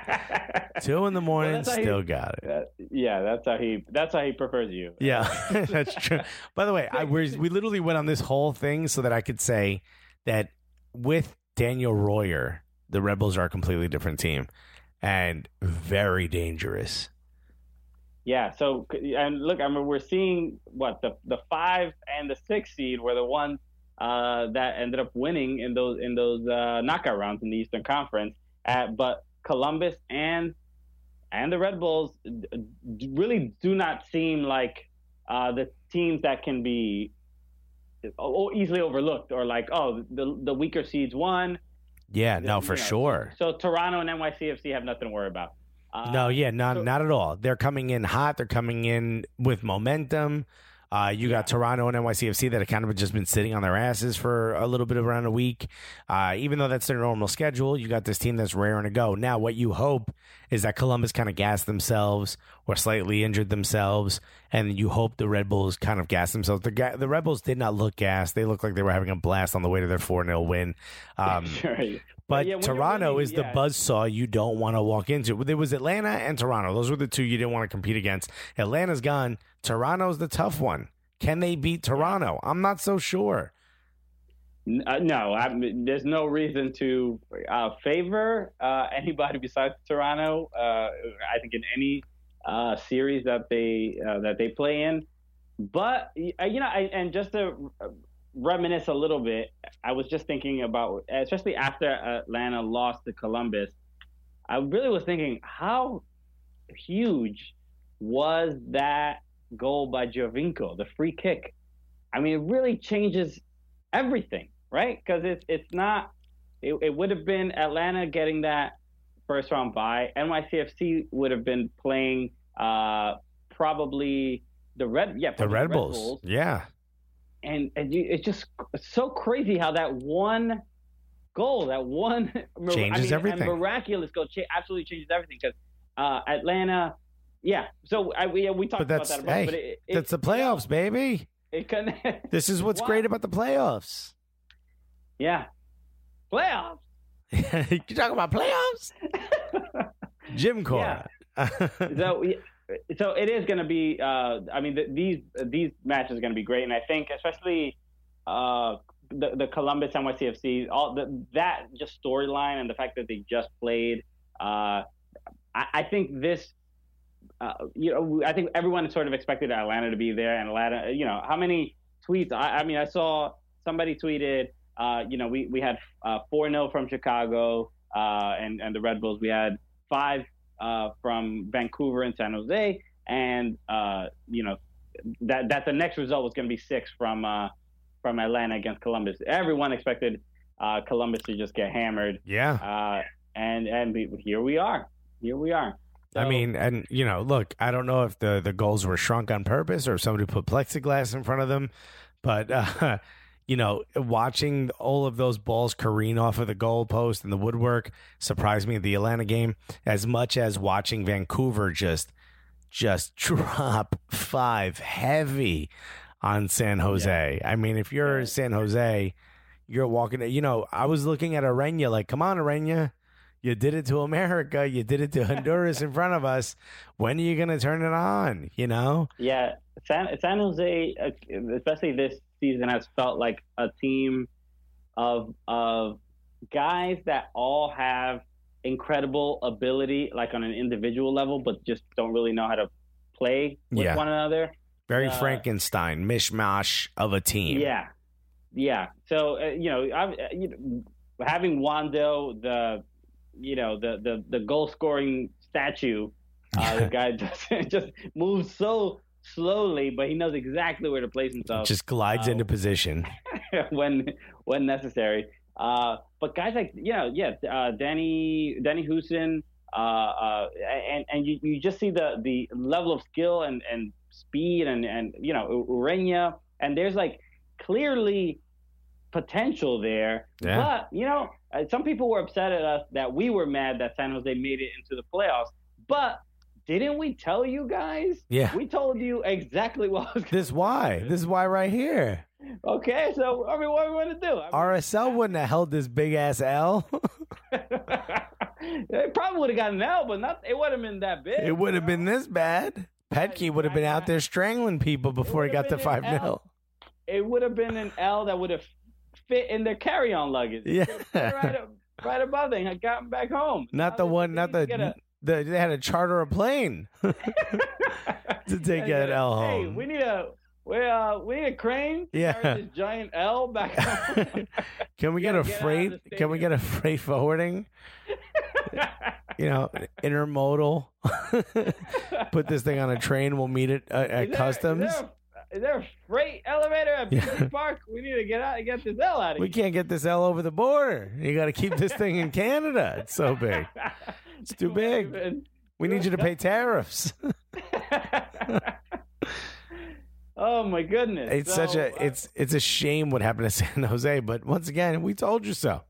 [SPEAKER 2] two in the morning,
[SPEAKER 3] Well, that's how
[SPEAKER 2] still
[SPEAKER 3] he-
[SPEAKER 2] got it.
[SPEAKER 3] Uh, yeah, that's how he. That's how he prefers you.
[SPEAKER 2] Yeah, that's true. By the way, I, we're, we literally went on this whole thing so that I could say that with Daniel Royer, the Rebels are a completely different team and very dangerous.
[SPEAKER 3] Yeah. So and look, I mean, we're seeing what the the five and the six seed were the ones uh, that ended up winning in those in those uh, knockout rounds in the Eastern Conference. At, but Columbus and and the Red Bulls really do not seem like uh, the teams that can be easily overlooked, or like, oh, the the weaker seeds won.
[SPEAKER 2] Yeah, no, for
[SPEAKER 3] you know,
[SPEAKER 2] sure.
[SPEAKER 3] So Toronto and N Y C F C have nothing to worry about. Uh,
[SPEAKER 2] No, yeah, not
[SPEAKER 3] so-
[SPEAKER 2] not at all. They're coming in hot. They're coming in with momentum. Uh, you got Toronto and N Y C F C that have kind of just been sitting on their asses for a little bit of around a week. Uh, even though that's their normal schedule, you got this team that's raring to go. Now, what you hope is that Columbus kind of gassed themselves or slightly injured themselves, and you hope the Red Bulls kind of gassed themselves. The, ga- the Red Bulls did not look gassed. They looked like they were having a blast on the way to their four nil win. Um,
[SPEAKER 3] Sure.
[SPEAKER 2] But
[SPEAKER 3] Yeah, when you're
[SPEAKER 2] Toronto
[SPEAKER 3] winning,
[SPEAKER 2] is the
[SPEAKER 3] yeah.
[SPEAKER 2] buzzsaw you don't want to walk into. There was Atlanta and Toronto. Those were the two you didn't want to compete against. Atlanta's gone. Toronto's the tough one. Can they beat Toronto? I'm not so sure.
[SPEAKER 3] N- Uh, no, I, there's no reason to uh, favor uh, anybody besides Toronto. Uh, I think in any uh, series that they uh, that they play in, but uh, you know, I, and just to reminisce a little bit, I was just thinking about, especially after Atlanta lost to Columbus, I really was thinking, how huge was that goal by Giovinco, the free kick? I mean, it really changes everything, right? Because it's it's not. It, it would have been Atlanta getting that first round bye. N Y C F C would have been playing uh, probably the Red, yeah,
[SPEAKER 2] The
[SPEAKER 3] probably
[SPEAKER 2] Red Bulls. Yeah.
[SPEAKER 3] and and you, it's just so crazy how that one goal, that one
[SPEAKER 2] Changes
[SPEAKER 3] I mean,
[SPEAKER 2] everything.
[SPEAKER 3] and miraculous goal, cha- absolutely changes everything. Because uh, Atlanta, yeah. So I, we we talked
[SPEAKER 2] But
[SPEAKER 3] about
[SPEAKER 2] that's,
[SPEAKER 3] that, about,
[SPEAKER 2] hey,
[SPEAKER 3] but it, it,
[SPEAKER 2] that's the playoffs, baby.
[SPEAKER 3] It connects.
[SPEAKER 2] This is what's
[SPEAKER 3] Wow.
[SPEAKER 2] great about the playoffs.
[SPEAKER 3] Yeah, playoffs.
[SPEAKER 2] You talk about playoffs? Jim Cora.
[SPEAKER 3] So, yeah, so it is going to be. Uh, I mean, the, these these matches are going to be great, and I think especially uh, the the Columbus N Y C F C, all the, that just storyline and the fact that they just played. Uh, I, I think this. Uh, you know, I think everyone sort of expected Atlanta to be there, and Atlanta. You know, how many tweets? I, I mean, I saw somebody tweeted. Uh, you know, we we had uh, four nil from Chicago, uh, and and the Red Bulls. We had five uh, from Vancouver and San Jose, and uh, you know that that the next result was going to be six from uh, from Atlanta against Columbus. Everyone expected uh, Columbus to just get hammered.
[SPEAKER 2] Yeah.
[SPEAKER 3] Uh, and and we, here we are. Here we are.
[SPEAKER 2] I
[SPEAKER 3] So-
[SPEAKER 2] mean, and, you know, look, I don't know if the, the goals were shrunk on purpose or if somebody put plexiglass in front of them, but, uh, you know, watching all of those balls careen off of the goalpost and the woodwork surprised me at the Atlanta game as much as watching Vancouver just just drop five heavy on San Jose. I mean, if you're
[SPEAKER 3] Yeah.
[SPEAKER 2] San Jose, you're walking, you know, I was looking at Arena like, come on, Arena. You did it to America. You did it to Honduras in front of us. When are you going to turn it on? You know?
[SPEAKER 3] Yeah, San, San Jose, uh, especially this season, has felt like a team of of guys that all have incredible ability, like on an individual level, but just don't really know how to play with
[SPEAKER 2] Yeah.
[SPEAKER 3] one another.
[SPEAKER 2] Very
[SPEAKER 3] Uh,
[SPEAKER 2] Frankenstein, mishmash of a team.
[SPEAKER 3] Yeah, yeah. So uh, you know, I, uh, you know, having Wando, the you know the the the goal scoring statue, uh, the guy just just moves so slowly, but he knows exactly where to place himself.
[SPEAKER 2] Just glides
[SPEAKER 3] Uh,
[SPEAKER 2] into position.
[SPEAKER 3] when when necessary. Uh, but guys like you know, yeah, uh, Danny Danny Houston, uh, uh, and and you, you just see the the level of skill and, and speed and and you know Urena, and there's like clearly potential there.
[SPEAKER 2] Yeah.
[SPEAKER 3] But you know, uh, some people were upset at us that we were mad that San Jose made it into the playoffs, but. Didn't we tell you guys?
[SPEAKER 2] Yeah.
[SPEAKER 3] We told you exactly what was
[SPEAKER 2] This is why. This is why right here.
[SPEAKER 3] Okay, so I mean, what are we going to do? I mean,
[SPEAKER 2] R S L wouldn't have held this big ass L.
[SPEAKER 3] it probably would have gotten an L, but not. It wouldn't have been that big.
[SPEAKER 2] It would have been this bad. Petke would have been out there strangling people before he got to
[SPEAKER 3] would've
[SPEAKER 2] five
[SPEAKER 3] been an
[SPEAKER 2] nil.
[SPEAKER 3] It would have been an L that would have fit in their carry-on luggage.
[SPEAKER 2] Yeah.
[SPEAKER 3] right, up, right above them. I got them back home.
[SPEAKER 2] Not the
[SPEAKER 3] Now
[SPEAKER 2] one,
[SPEAKER 3] they
[SPEAKER 2] not
[SPEAKER 3] need to get
[SPEAKER 2] the
[SPEAKER 3] a-
[SPEAKER 2] The, they had to charter a plane to take that L
[SPEAKER 3] Hey,
[SPEAKER 2] home.
[SPEAKER 3] we need a we uh we need a crane. To
[SPEAKER 2] Yeah.
[SPEAKER 3] carry this giant L back home.
[SPEAKER 2] Can we get
[SPEAKER 3] gotta
[SPEAKER 2] a
[SPEAKER 3] get out of
[SPEAKER 2] freight?
[SPEAKER 3] the
[SPEAKER 2] Can we get a freight forwarding? You know, intermodal. Put this thing on a train. We'll meet it uh, at
[SPEAKER 3] Is there-
[SPEAKER 2] customs.
[SPEAKER 3] Is there, a, is there a freight elevator at B C
[SPEAKER 2] Yeah.
[SPEAKER 3] Park? We need to get out and get this L out of
[SPEAKER 2] We
[SPEAKER 3] here.
[SPEAKER 2] can't get this L over the border. You got to keep this thing in Canada. It's so big. It's too big. We need you to pay tariffs.
[SPEAKER 3] Oh my goodness!
[SPEAKER 2] It's
[SPEAKER 3] So,
[SPEAKER 2] such a
[SPEAKER 3] uh,
[SPEAKER 2] it's it's a shame what happened to San Jose, but once again, we told you so.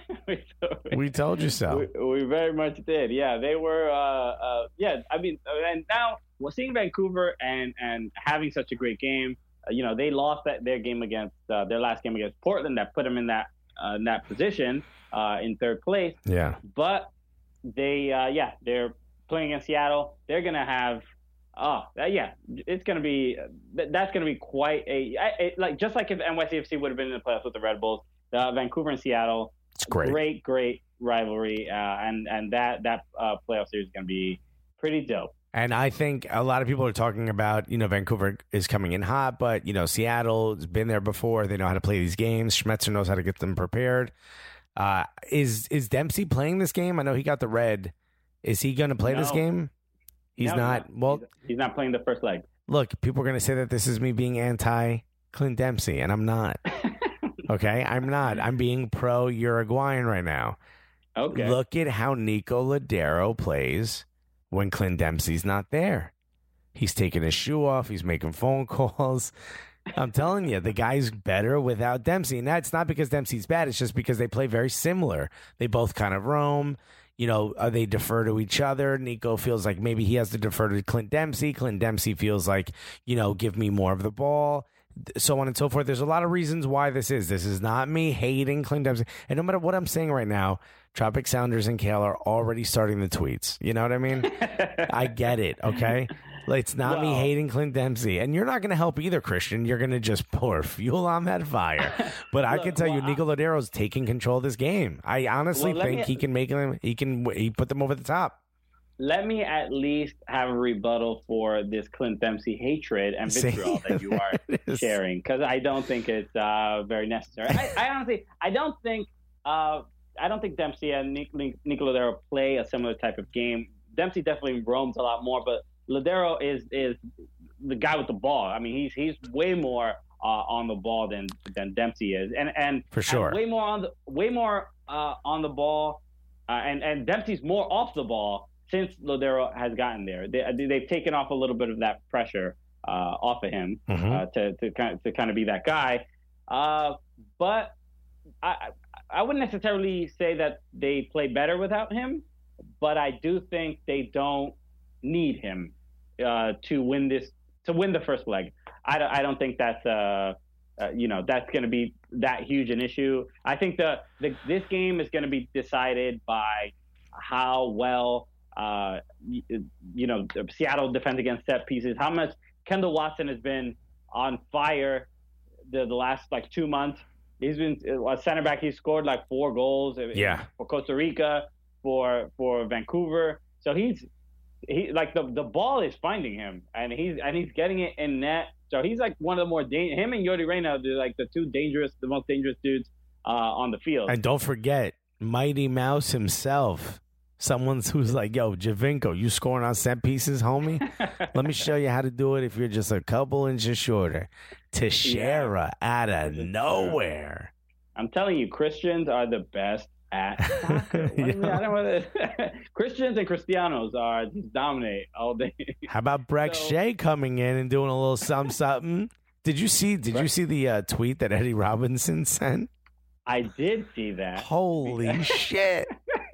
[SPEAKER 2] We told you so.
[SPEAKER 3] We, we very much did. Yeah, they were. Uh, uh, yeah, I mean, and now we're seeing Vancouver and and having such a great game. Uh, you know, they lost that their game against uh, their last game against Portland that put them in that uh, in that position uh, in third place.
[SPEAKER 2] Yeah.
[SPEAKER 3] But they, uh, yeah, they're playing against Seattle. They're gonna have. Oh, uh, yeah, it's going to be that's going to be quite a it, like just like if N Y C F C would have been in the playoffs with the Red Bulls, uh, Vancouver and Seattle,
[SPEAKER 2] It's great.
[SPEAKER 3] great, great rivalry, uh, and and that that uh, playoff series is going to be pretty dope.
[SPEAKER 2] And I think a lot of people are talking about, you know, Vancouver is coming in hot, but, you know, Seattle's been there before. They know how to play these games. Schmetzer knows how to get them prepared. Uh, is is Dempsey playing this game? I know he got the red. Is he going to play
[SPEAKER 3] No.
[SPEAKER 2] this game? He's
[SPEAKER 3] No,
[SPEAKER 2] not.
[SPEAKER 3] no,
[SPEAKER 2] Well,
[SPEAKER 3] he's, he's not playing the first leg.
[SPEAKER 2] look, people are going to say that this is me being anti Clint Dempsey, and I'm not. Okay, I'm not. I'm being pro Uruguayan right now.
[SPEAKER 3] Okay.
[SPEAKER 2] Look at how Nico Ladero plays when Clint Dempsey's not there. He's taking his shoe off. He's making phone calls. I'm telling you, the guy's better without Dempsey. And that's not because Dempsey's bad. It's just because they play very similar. They both kind of roam. You know, uh, they defer to each other. Nico feels like maybe he has to defer to Clint Dempsey. Clint Dempsey feels like, you know, give me more of the ball, so on and so forth. There's a lot of reasons why this is. This is not me hating Clint Dempsey. And no matter what I'm saying right now, Tropic Sounders and Kale are already starting the tweets. You know what I mean? I get it, okay? It's not me
[SPEAKER 3] Well-
[SPEAKER 2] hating Clint Dempsey. And you're not going to help either, Christian. You're going to just pour fuel on that fire. But I
[SPEAKER 3] Look,
[SPEAKER 2] can tell you,
[SPEAKER 3] well,
[SPEAKER 2] Nico Ladero's taking control of this game. I honestly
[SPEAKER 3] Well, let
[SPEAKER 2] think
[SPEAKER 3] me-
[SPEAKER 2] he can make them, he can he put them over the top.
[SPEAKER 3] Let me at least have a rebuttal for this Clint Dempsey hatred and
[SPEAKER 2] Say-
[SPEAKER 3] vitriol that you are
[SPEAKER 2] It is.
[SPEAKER 3] sharing, because I don't think it's uh, very necessary. I, I honestly, I don't think, uh, I don't think Dempsey and Nic- Nic- Nico Ladero play a similar type of game. Dempsey definitely roams a lot more, but Ladero is is the guy with the ball. I mean, he's he's way more uh, on the ball than than Dempsey is, and and
[SPEAKER 2] For sure.
[SPEAKER 3] and way more on the way more uh, on the ball, uh, and and Dempsey's more off the ball since Ladero has gotten there. They they've taken off a little bit of that pressure uh, off of him
[SPEAKER 2] Mhm.
[SPEAKER 3] uh, to to kind of, to kind of be that guy. Uh, but I I wouldn't necessarily say that they play better without him, but I do think they don't need him uh, to win this to win the first leg. I don't, I don't think that's uh, uh you know that's going to be that huge an issue. I think the, the this game is going to be decided by how well uh you, you know Seattle defends against set pieces. How much Kendall Watson has been on fire the the last like two months. He's been a center back. He's scored like four goals.
[SPEAKER 2] Yeah.
[SPEAKER 3] For Costa Rica, for for Vancouver. So he's he like the the ball is finding him, and he's and he's getting it in net. So he's like one of the more da- him and Yodi Reyna are like the two dangerous, the most dangerous dudes uh, on the field.
[SPEAKER 2] And don't forget, Mighty Mouse himself. Someone's who's like, yo, Javinko, you scoring on set pieces, homie? Let me show you how to do it if you're just a couple inches shorter. Teixeira out of nowhere.
[SPEAKER 3] I'm telling you, Christians are the best at soccer. What do you mean? I don't know what Christians and Cristianos are just dominate all day.
[SPEAKER 2] How about Breck
[SPEAKER 3] So-
[SPEAKER 2] Shea coming in and doing a little something something? Did you see? Did you see the uh, tweet that Eddie Robinson sent?
[SPEAKER 3] I did see that.
[SPEAKER 2] Holy shit!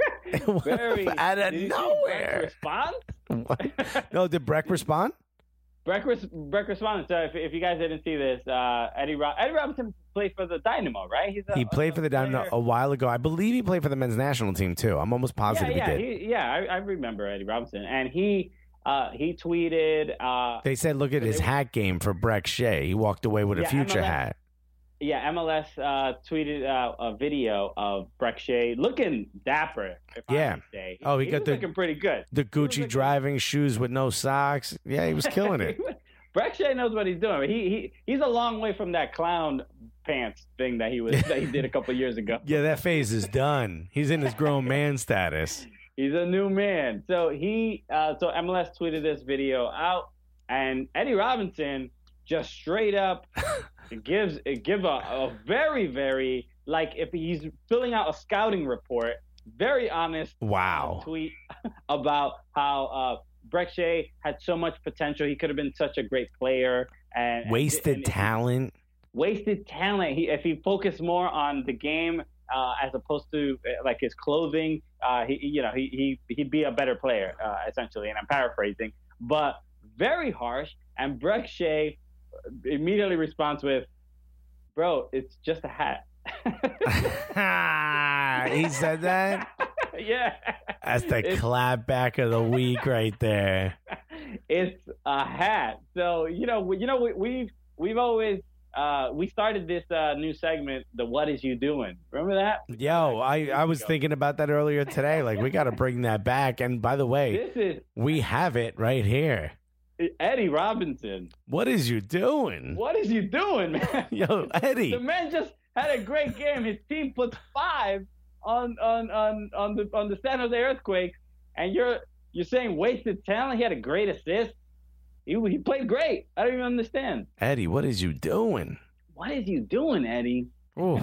[SPEAKER 3] Very
[SPEAKER 2] out of
[SPEAKER 3] did you see
[SPEAKER 2] nowhere.
[SPEAKER 3] Breck's response?
[SPEAKER 2] What? No, did Breck respond?
[SPEAKER 3] Breck, res- Breck responded. So if, if you guys didn't see this, uh, Eddie Ro- Eddie Robinson played for the Dynamo, right? He's a,
[SPEAKER 2] He played for the Dynamo
[SPEAKER 3] player.
[SPEAKER 2] a while ago. I believe he played for the men's national team too. I'm almost positive
[SPEAKER 3] yeah, yeah,
[SPEAKER 2] he did.
[SPEAKER 3] he, yeah. I, I remember Eddie Robinson, and he uh, he tweeted. Uh,
[SPEAKER 2] They said, look at his
[SPEAKER 3] They-
[SPEAKER 2] hat game for Breck Shea. He walked away with a
[SPEAKER 3] Yeah,
[SPEAKER 2] future
[SPEAKER 3] M L S
[SPEAKER 2] hat.
[SPEAKER 3] yeah, M L S uh, tweeted out a video of Brek Shea looking dapper. If
[SPEAKER 2] Yeah.
[SPEAKER 3] I may say.
[SPEAKER 2] Oh, he
[SPEAKER 3] he
[SPEAKER 2] got
[SPEAKER 3] was
[SPEAKER 2] the-
[SPEAKER 3] looking pretty good.
[SPEAKER 2] The Gucci
[SPEAKER 3] looking-
[SPEAKER 2] driving shoes with no socks. Yeah, he was killing it.
[SPEAKER 3] Brek Shea knows what he's doing. He he he's a long way from that clown pants thing that he was that he did a couple years ago.
[SPEAKER 2] Yeah, that phase is done. He's in his grown man status.
[SPEAKER 3] He's a new man. So he uh, so M L S tweeted this video out, and Eddie Robinson just straight up gives give a, a very very like if he's filling out a scouting report, very honest
[SPEAKER 2] Wow.
[SPEAKER 3] tweet about how uh, Brek Shea had so much potential. He could have been such a great player and
[SPEAKER 2] Wasted
[SPEAKER 3] and,
[SPEAKER 2] talent.
[SPEAKER 3] wasted talent. He if he focused more on the game uh, as opposed to uh, like his clothing, uh, he you know he he he'd be a better player uh, essentially. And I'm paraphrasing, but very harsh. And Brek Shea immediately responds with, "Bro, it's just a hat."
[SPEAKER 2] He said that?
[SPEAKER 3] Yeah.
[SPEAKER 2] That's the
[SPEAKER 3] It's-
[SPEAKER 2] clapback of the week right there.
[SPEAKER 3] It's a hat. So you know, we, you know, we, we've we've always uh, we started this uh, new segment, the "What Is You Doing?" Remember that?
[SPEAKER 2] Yo, I, I was thinking about that earlier today. Like, we got to bring that back. And by the way,
[SPEAKER 3] This is
[SPEAKER 2] we have it right here.
[SPEAKER 3] Eddie Robinson.
[SPEAKER 2] What is you doing?
[SPEAKER 3] What is you doing, man?
[SPEAKER 2] Yo, Eddie.
[SPEAKER 3] The man just had a great game. His team puts five on on on on the on the San Jose Earthquakes, and you're you're saying wasted talent. He had a great assist. He he played great. I don't even understand.
[SPEAKER 2] Eddie, what is you doing?
[SPEAKER 3] What is you doing, Eddie?
[SPEAKER 2] Oof,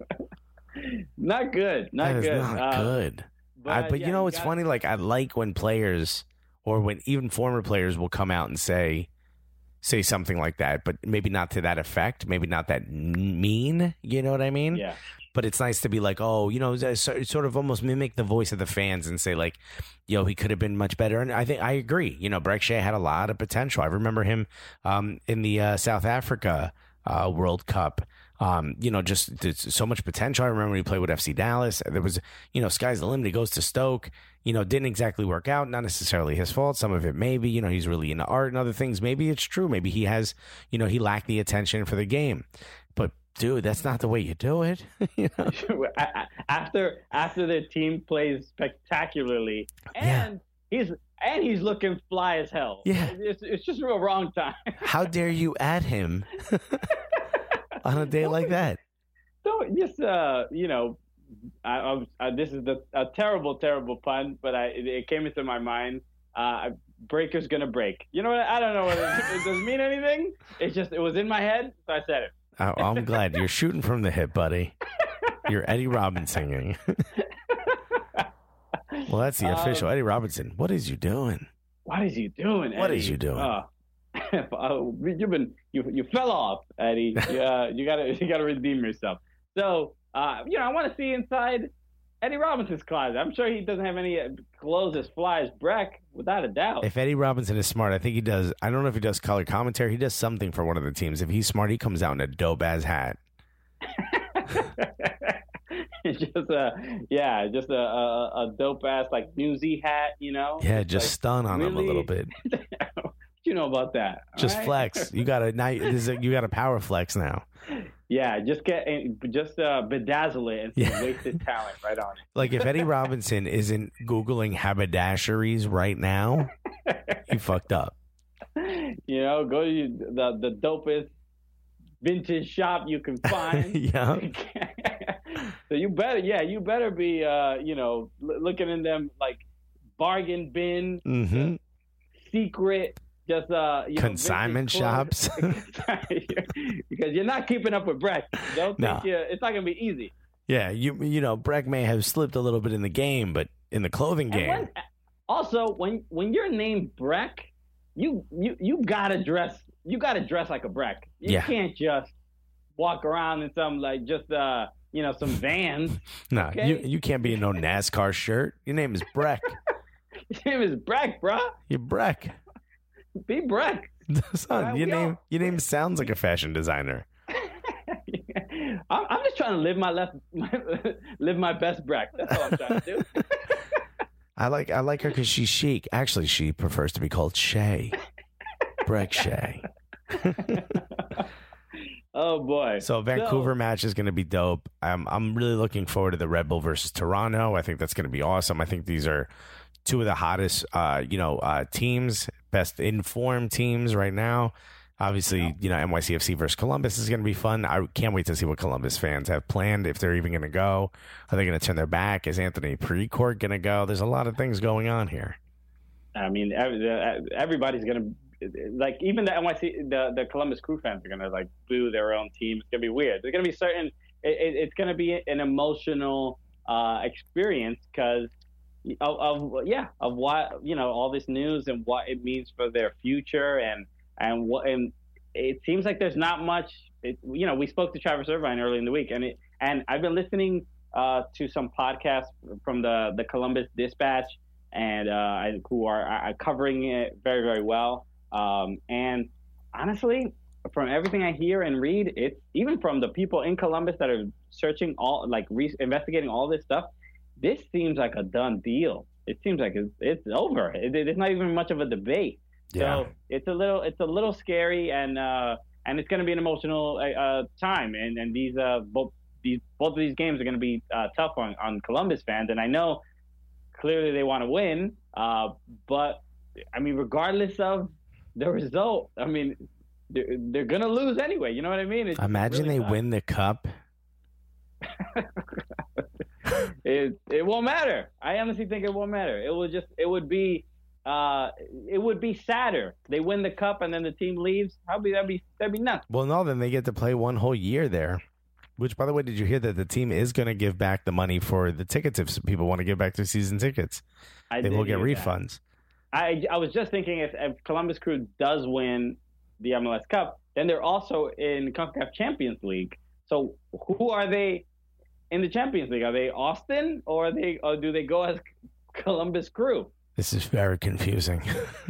[SPEAKER 3] Not good. Not
[SPEAKER 2] that is
[SPEAKER 3] good.
[SPEAKER 2] not
[SPEAKER 3] Uh,
[SPEAKER 2] good.
[SPEAKER 3] But,
[SPEAKER 2] I, but
[SPEAKER 3] yeah,
[SPEAKER 2] you know, it's
[SPEAKER 3] got-
[SPEAKER 2] funny. Like, I like when players or when even former players will come out and say say something like that, but maybe not to that effect, maybe not that n- mean. You know what I mean?
[SPEAKER 3] Yeah.
[SPEAKER 2] But it's nice to be like, oh, you know, so- sort of almost mimic the voice of the fans and say like, yo, he could have been much better. And I think I agree. You know, Brek Shea had a lot of potential. I remember him um, in the uh, South Africa uh, World Cup. Um, you know, just there's so much potential. I remember when he played with F C Dallas. There was, you know, sky's the limit. He goes to Stoke. You know, didn't exactly work out. Not necessarily his fault. Some of it maybe. You know, he's really into art and other things. Maybe it's true. Maybe he has, you know, he lacked the attention for the game. But dude, that's not the way you do it. You know?
[SPEAKER 3] after after their team plays spectacularly, and he's and he's looking fly as hell.
[SPEAKER 2] Yeah.
[SPEAKER 3] it's, it's just real wrong time.
[SPEAKER 2] How dare you add him on a day like that?
[SPEAKER 3] So just uh, you know, I, I, was- I this is the, a terrible, terrible pun, but I it, it came into my mind. Uh, breaker's gonna break. You know what? I don't know what it, it doesn't mean anything. It's just it was in my head, so I said it.
[SPEAKER 2] I, I'm glad you're shooting from the hip, buddy. You're Eddie Robinson. Well, that's the official
[SPEAKER 3] Um,
[SPEAKER 2] Eddie Robinson. What is you doing?
[SPEAKER 3] What is you doing?
[SPEAKER 2] What
[SPEAKER 3] Eddie?
[SPEAKER 2] is you doing?
[SPEAKER 3] Uh, uh, you've been you you fell off, Eddie. Uh, you gotta you gotta redeem yourself. So uh, you know, I want to see inside Eddie Robinson's closet. I'm sure he doesn't have any uh, clothes as fly as Brek, without a doubt.
[SPEAKER 2] If Eddie Robinson is smart, I think he does. I don't know if he does color commentary. He does something for one of the teams. If he's smart, he comes out in a dope ass hat.
[SPEAKER 3] just a yeah, just a a, a dope ass like newsy hat, you know.
[SPEAKER 2] Yeah,
[SPEAKER 3] It's
[SPEAKER 2] just
[SPEAKER 3] like,
[SPEAKER 2] stun on him a little
[SPEAKER 3] really-
[SPEAKER 2] bit.
[SPEAKER 3] what you know about that? all
[SPEAKER 2] Just
[SPEAKER 3] right?
[SPEAKER 2] flex. You got a night. This is a, you got a power flex now.
[SPEAKER 3] Yeah, just get just uh, bedazzle it and some
[SPEAKER 2] Yeah.
[SPEAKER 3] wasted talent right on it.
[SPEAKER 2] Like if Eddie Robinson isn't googling haberdasheries right now, he fucked up.
[SPEAKER 3] You know, go to the the dopest vintage shop you can find.
[SPEAKER 2] Yeah.
[SPEAKER 3] So you better, yeah, you better be, uh, you know, l- looking in them like bargain bin,
[SPEAKER 2] Mm-hmm.
[SPEAKER 3] secret, just uh, you know,
[SPEAKER 2] Consignment
[SPEAKER 3] vintage clothes.
[SPEAKER 2] shops.
[SPEAKER 3] Because you're not keeping up with Brek. Don't
[SPEAKER 2] No.
[SPEAKER 3] think you it's not gonna be easy.
[SPEAKER 2] Yeah, you you know, Brek may have slipped a little bit in the game, but in the clothing
[SPEAKER 3] And
[SPEAKER 2] game,
[SPEAKER 3] when, also, when when you're named Brek, you you you gotta dress you gotta dress like a Brek. You
[SPEAKER 2] Yeah.
[SPEAKER 3] can't just walk around in some like just uh you know some Vans.
[SPEAKER 2] no,
[SPEAKER 3] okay.
[SPEAKER 2] you you can't be in no NASCAR shirt. Your name is Brek.
[SPEAKER 3] His name is Brek, bruh.
[SPEAKER 2] You're Brek.
[SPEAKER 3] Be Brek.
[SPEAKER 2] Son,
[SPEAKER 3] Right,
[SPEAKER 2] your
[SPEAKER 3] we
[SPEAKER 2] name
[SPEAKER 3] all-
[SPEAKER 2] your name sounds like a fashion designer.
[SPEAKER 3] I'm, I'm just trying to live my left live my best Brek. That's all I'm trying to do.
[SPEAKER 2] I like I like her because she's chic. Actually, she prefers to be called Shay. Brek Shay.
[SPEAKER 3] Uh, Oh boy!
[SPEAKER 2] So Vancouver
[SPEAKER 3] So-
[SPEAKER 2] match is going to be dope. I'm I'm really looking forward to the Red Bull versus Toronto. I think that's going to be awesome. I think these are two of the hottest, uh, you know, uh, teams, best informed teams right now. Obviously, you know, N Y C F C versus Columbus is going to be fun. I can't wait to see what Columbus fans have planned, if they're even going to go. Are they going to turn their back? Is Anthony Precourt going to go? There's a lot of things going on here.
[SPEAKER 3] I mean, every- everybody's gonna like, even the N Y C, the the Columbus Crew fans are gonna like boo their own team. It's gonna be weird. There's gonna be certain. It, it, it's gonna be an emotional uh, experience because of, of yeah of what you know all this news and what it means for their future and and what and it seems like there's not much. It, you know, we spoke to Travis Irvine early in the week, and it and I've been listening uh, to some podcasts from the the Columbus Dispatch. And uh, who are, are covering it very, very well. Um, and honestly, from everything I hear and read, it's even from the people in Columbus that are searching all, like re- investigating all this stuff. This seems like a done deal. It seems like it's, it's over. It, it's not even much of a debate.
[SPEAKER 2] Yeah.
[SPEAKER 3] So it's a little, it's a little scary, and uh, and it's going to be an emotional uh, time. And and these uh, both these both of these games are going to be uh, tough on, on Columbus fans. And I know. Clearly, they want to win, uh, but I mean, regardless of the result, I mean, they're, they're gonna lose anyway. You know what I mean? It's
[SPEAKER 2] Imagine
[SPEAKER 3] really
[SPEAKER 2] they
[SPEAKER 3] tough.
[SPEAKER 2] win the cup.
[SPEAKER 3] it it won't matter. I honestly think it won't matter. It will just it would be uh it would be sadder. They win the cup and then the team leaves. That'd be that'd be that'd be nuts.
[SPEAKER 2] Well, no, then they get to play one whole year there. Which, by the way, did you hear that the team is going to give back the money for the tickets if people want to give back their season tickets?
[SPEAKER 3] I
[SPEAKER 2] They
[SPEAKER 3] did
[SPEAKER 2] will get
[SPEAKER 3] hear that.
[SPEAKER 2] refunds.
[SPEAKER 3] I I was just thinking if, if Columbus Crew does win the M L S Cup, then they're also in CONCACAF Champions League. So who are they in the Champions League? Are they Austin or are they or do they go as Columbus Crew?
[SPEAKER 2] This is very confusing.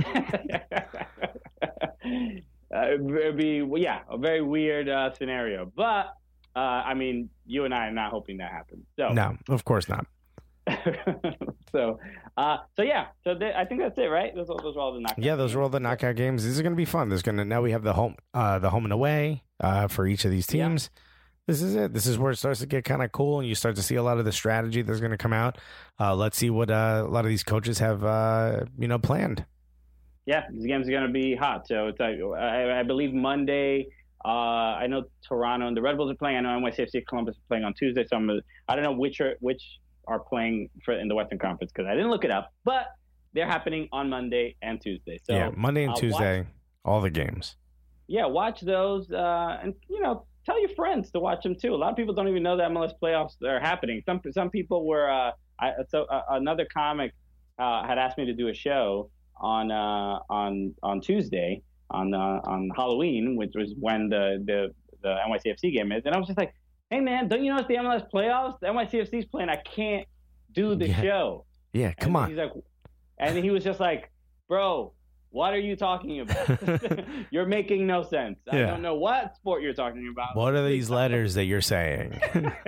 [SPEAKER 3] uh, it'd be well, yeah, a very weird uh, scenario. But uh, I mean, you and I are not hoping that happens. So
[SPEAKER 2] No, of course not.
[SPEAKER 3] so, uh, so yeah. So th- I think that's it, right? Those, those are all the knockout.
[SPEAKER 2] Yeah, those are all the knockout games. These are going to be fun. There's going to now we have the home, uh, the home and away uh, for each of these teams. This is it. This is where it starts to get kind of cool, and you start to see a lot of the strategy that's going to come out. Uh, let's see what uh, a lot of these coaches have, uh, you know, planned.
[SPEAKER 3] Yeah, these games are going to be hot. So it's like, I, I believe Monday. Uh, I know Toronto and the Red Bulls are playing. I know N Y C F C Columbus is playing on Tuesday. So I'm, I don't know which are which are playing for in the Western Conference because I didn't look it up. But they're happening on Monday and Tuesday. So
[SPEAKER 2] yeah, Monday and
[SPEAKER 3] uh,
[SPEAKER 2] Tuesday,
[SPEAKER 3] watch,
[SPEAKER 2] all the games.
[SPEAKER 3] Yeah, watch those, uh, and you know, tell your friends to watch them too. A lot of people don't even know that M L S playoffs are happening. Some some people were. Uh, I, so uh, another comic uh, had asked me to do a show on uh, on on Tuesday on uh, on Halloween, which was when the, the the N Y C F C game is, and I was just like, "Hey man, don't you know it's the M L S playoffs? The N Y C F C's playing. I can't do the
[SPEAKER 2] Yeah.
[SPEAKER 3] show."
[SPEAKER 2] Yeah, come
[SPEAKER 3] and
[SPEAKER 2] on.
[SPEAKER 3] He's like, and he was just like, "Bro, what are you talking about? You're making no sense. I
[SPEAKER 2] Yeah.
[SPEAKER 3] don't know what sport you're talking about."
[SPEAKER 2] What are these letters that you're saying?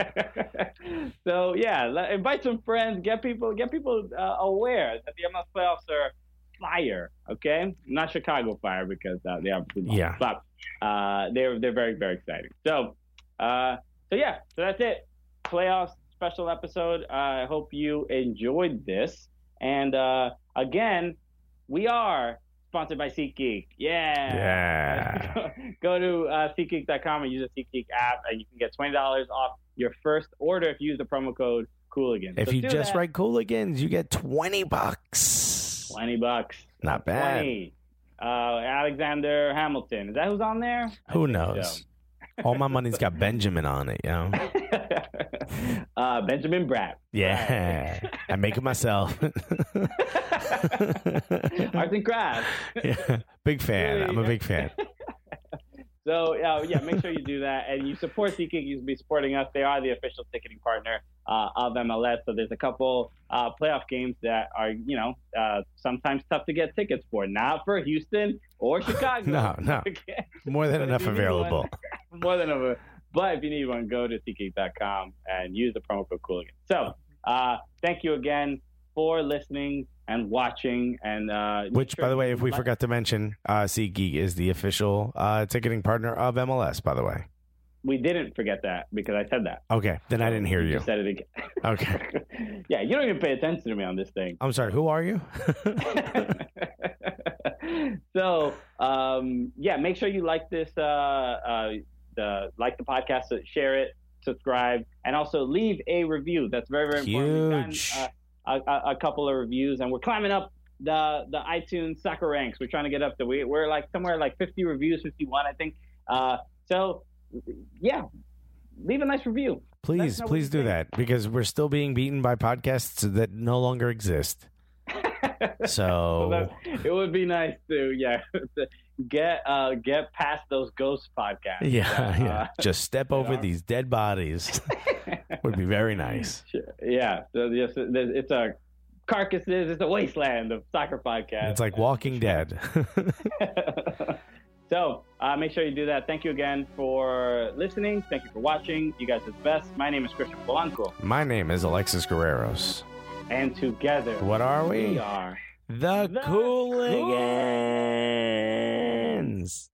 [SPEAKER 3] So yeah, let, invite some friends, get people, get people uh, aware that the M L S playoffs are fire. Okay, not Chicago fire because uh, they are,
[SPEAKER 2] Yeah.
[SPEAKER 3] but uh, they're they're very very exciting. So, uh, so yeah, so that's it. Playoffs special episode. Uh, I hope you enjoyed this. And uh, again, we are sponsored by SeatGeek. Yeah.
[SPEAKER 2] Yeah.
[SPEAKER 3] Go to uh, SeatGeek dot com and use the SeatGeek app, and you can get twenty dollars off your first order if you use the promo code Cooligan.
[SPEAKER 2] If
[SPEAKER 3] So
[SPEAKER 2] you
[SPEAKER 3] do
[SPEAKER 2] just
[SPEAKER 3] that.
[SPEAKER 2] write Cooligans, you get twenty bucks.
[SPEAKER 3] twenty bucks.
[SPEAKER 2] Not bad.
[SPEAKER 3] twenty. Uh, Alexander Hamilton. Is that who's on there?
[SPEAKER 2] Who
[SPEAKER 3] I think
[SPEAKER 2] knows? All my money's got Benjamin on it, yo.
[SPEAKER 3] so. uh, Benjamin Bratt.
[SPEAKER 2] Yeah. I make it myself.
[SPEAKER 3] Arts and crafts.
[SPEAKER 2] Yeah. Big fan. I'm a big fan.
[SPEAKER 3] So uh, yeah, make sure you do that, and you support SeatGeek. You be supporting us. They are the official ticketing partner uh, of M L S. So there's a couple uh, playoff games that are, you know, uh, sometimes tough to get tickets for. Not for Houston or Chicago.
[SPEAKER 2] No, no.
[SPEAKER 3] Okay.
[SPEAKER 2] More than
[SPEAKER 3] But if
[SPEAKER 2] enough
[SPEAKER 3] you need
[SPEAKER 2] available.
[SPEAKER 3] one- more than enough. But if you need one, go to SeatGeek dot com and use the promo code Cooligan. So uh, thank you again for listening and watching. And uh, make
[SPEAKER 2] Which,
[SPEAKER 3] sure
[SPEAKER 2] by the way,
[SPEAKER 3] you
[SPEAKER 2] if we
[SPEAKER 3] like-
[SPEAKER 2] forgot to mention, uh, SeatGeek is the official uh, ticketing partner of M L S, by the way.
[SPEAKER 3] we didn't forget that because I said that.
[SPEAKER 2] Okay, then I didn't hear you.
[SPEAKER 3] Just said it again.
[SPEAKER 2] Okay.
[SPEAKER 3] Yeah, you don't even pay attention to me on this thing.
[SPEAKER 2] I'm sorry. Who are you?
[SPEAKER 3] So, um, yeah, make sure you like this, uh, uh, the like the podcast, share it, subscribe, and also leave a review. That's very, very important.
[SPEAKER 2] Huge.
[SPEAKER 3] We've gotten, uh, a, a couple of reviews, and we're climbing up the the iTunes soccer ranks. We're trying to get up to we we're like somewhere like fifty reviews, fifty-one, I think. Uh, so, yeah, leave a nice review.
[SPEAKER 2] Please, please do that because we're still being beaten by podcasts that no longer exist. So
[SPEAKER 3] Well, it would be nice to, yeah, to get uh, get past those ghost podcasts.
[SPEAKER 2] yeah,
[SPEAKER 3] that,
[SPEAKER 2] yeah.
[SPEAKER 3] uh,
[SPEAKER 2] Just step over
[SPEAKER 3] are-
[SPEAKER 2] these dead bodies. Would be very nice.
[SPEAKER 3] Yeah, so yes, there's- it's a carcasses. It's a wasteland of soccer podcasts.
[SPEAKER 2] It's like Walking Dead.
[SPEAKER 3] So uh, make sure you do that. Thank you again for listening. Thank you for watching. You guys are the best. My name is Christian Polanco,
[SPEAKER 2] My name is Alexis Guerreros.
[SPEAKER 3] and together
[SPEAKER 2] What are we?
[SPEAKER 3] we are
[SPEAKER 2] The,
[SPEAKER 3] The
[SPEAKER 2] Cooligans.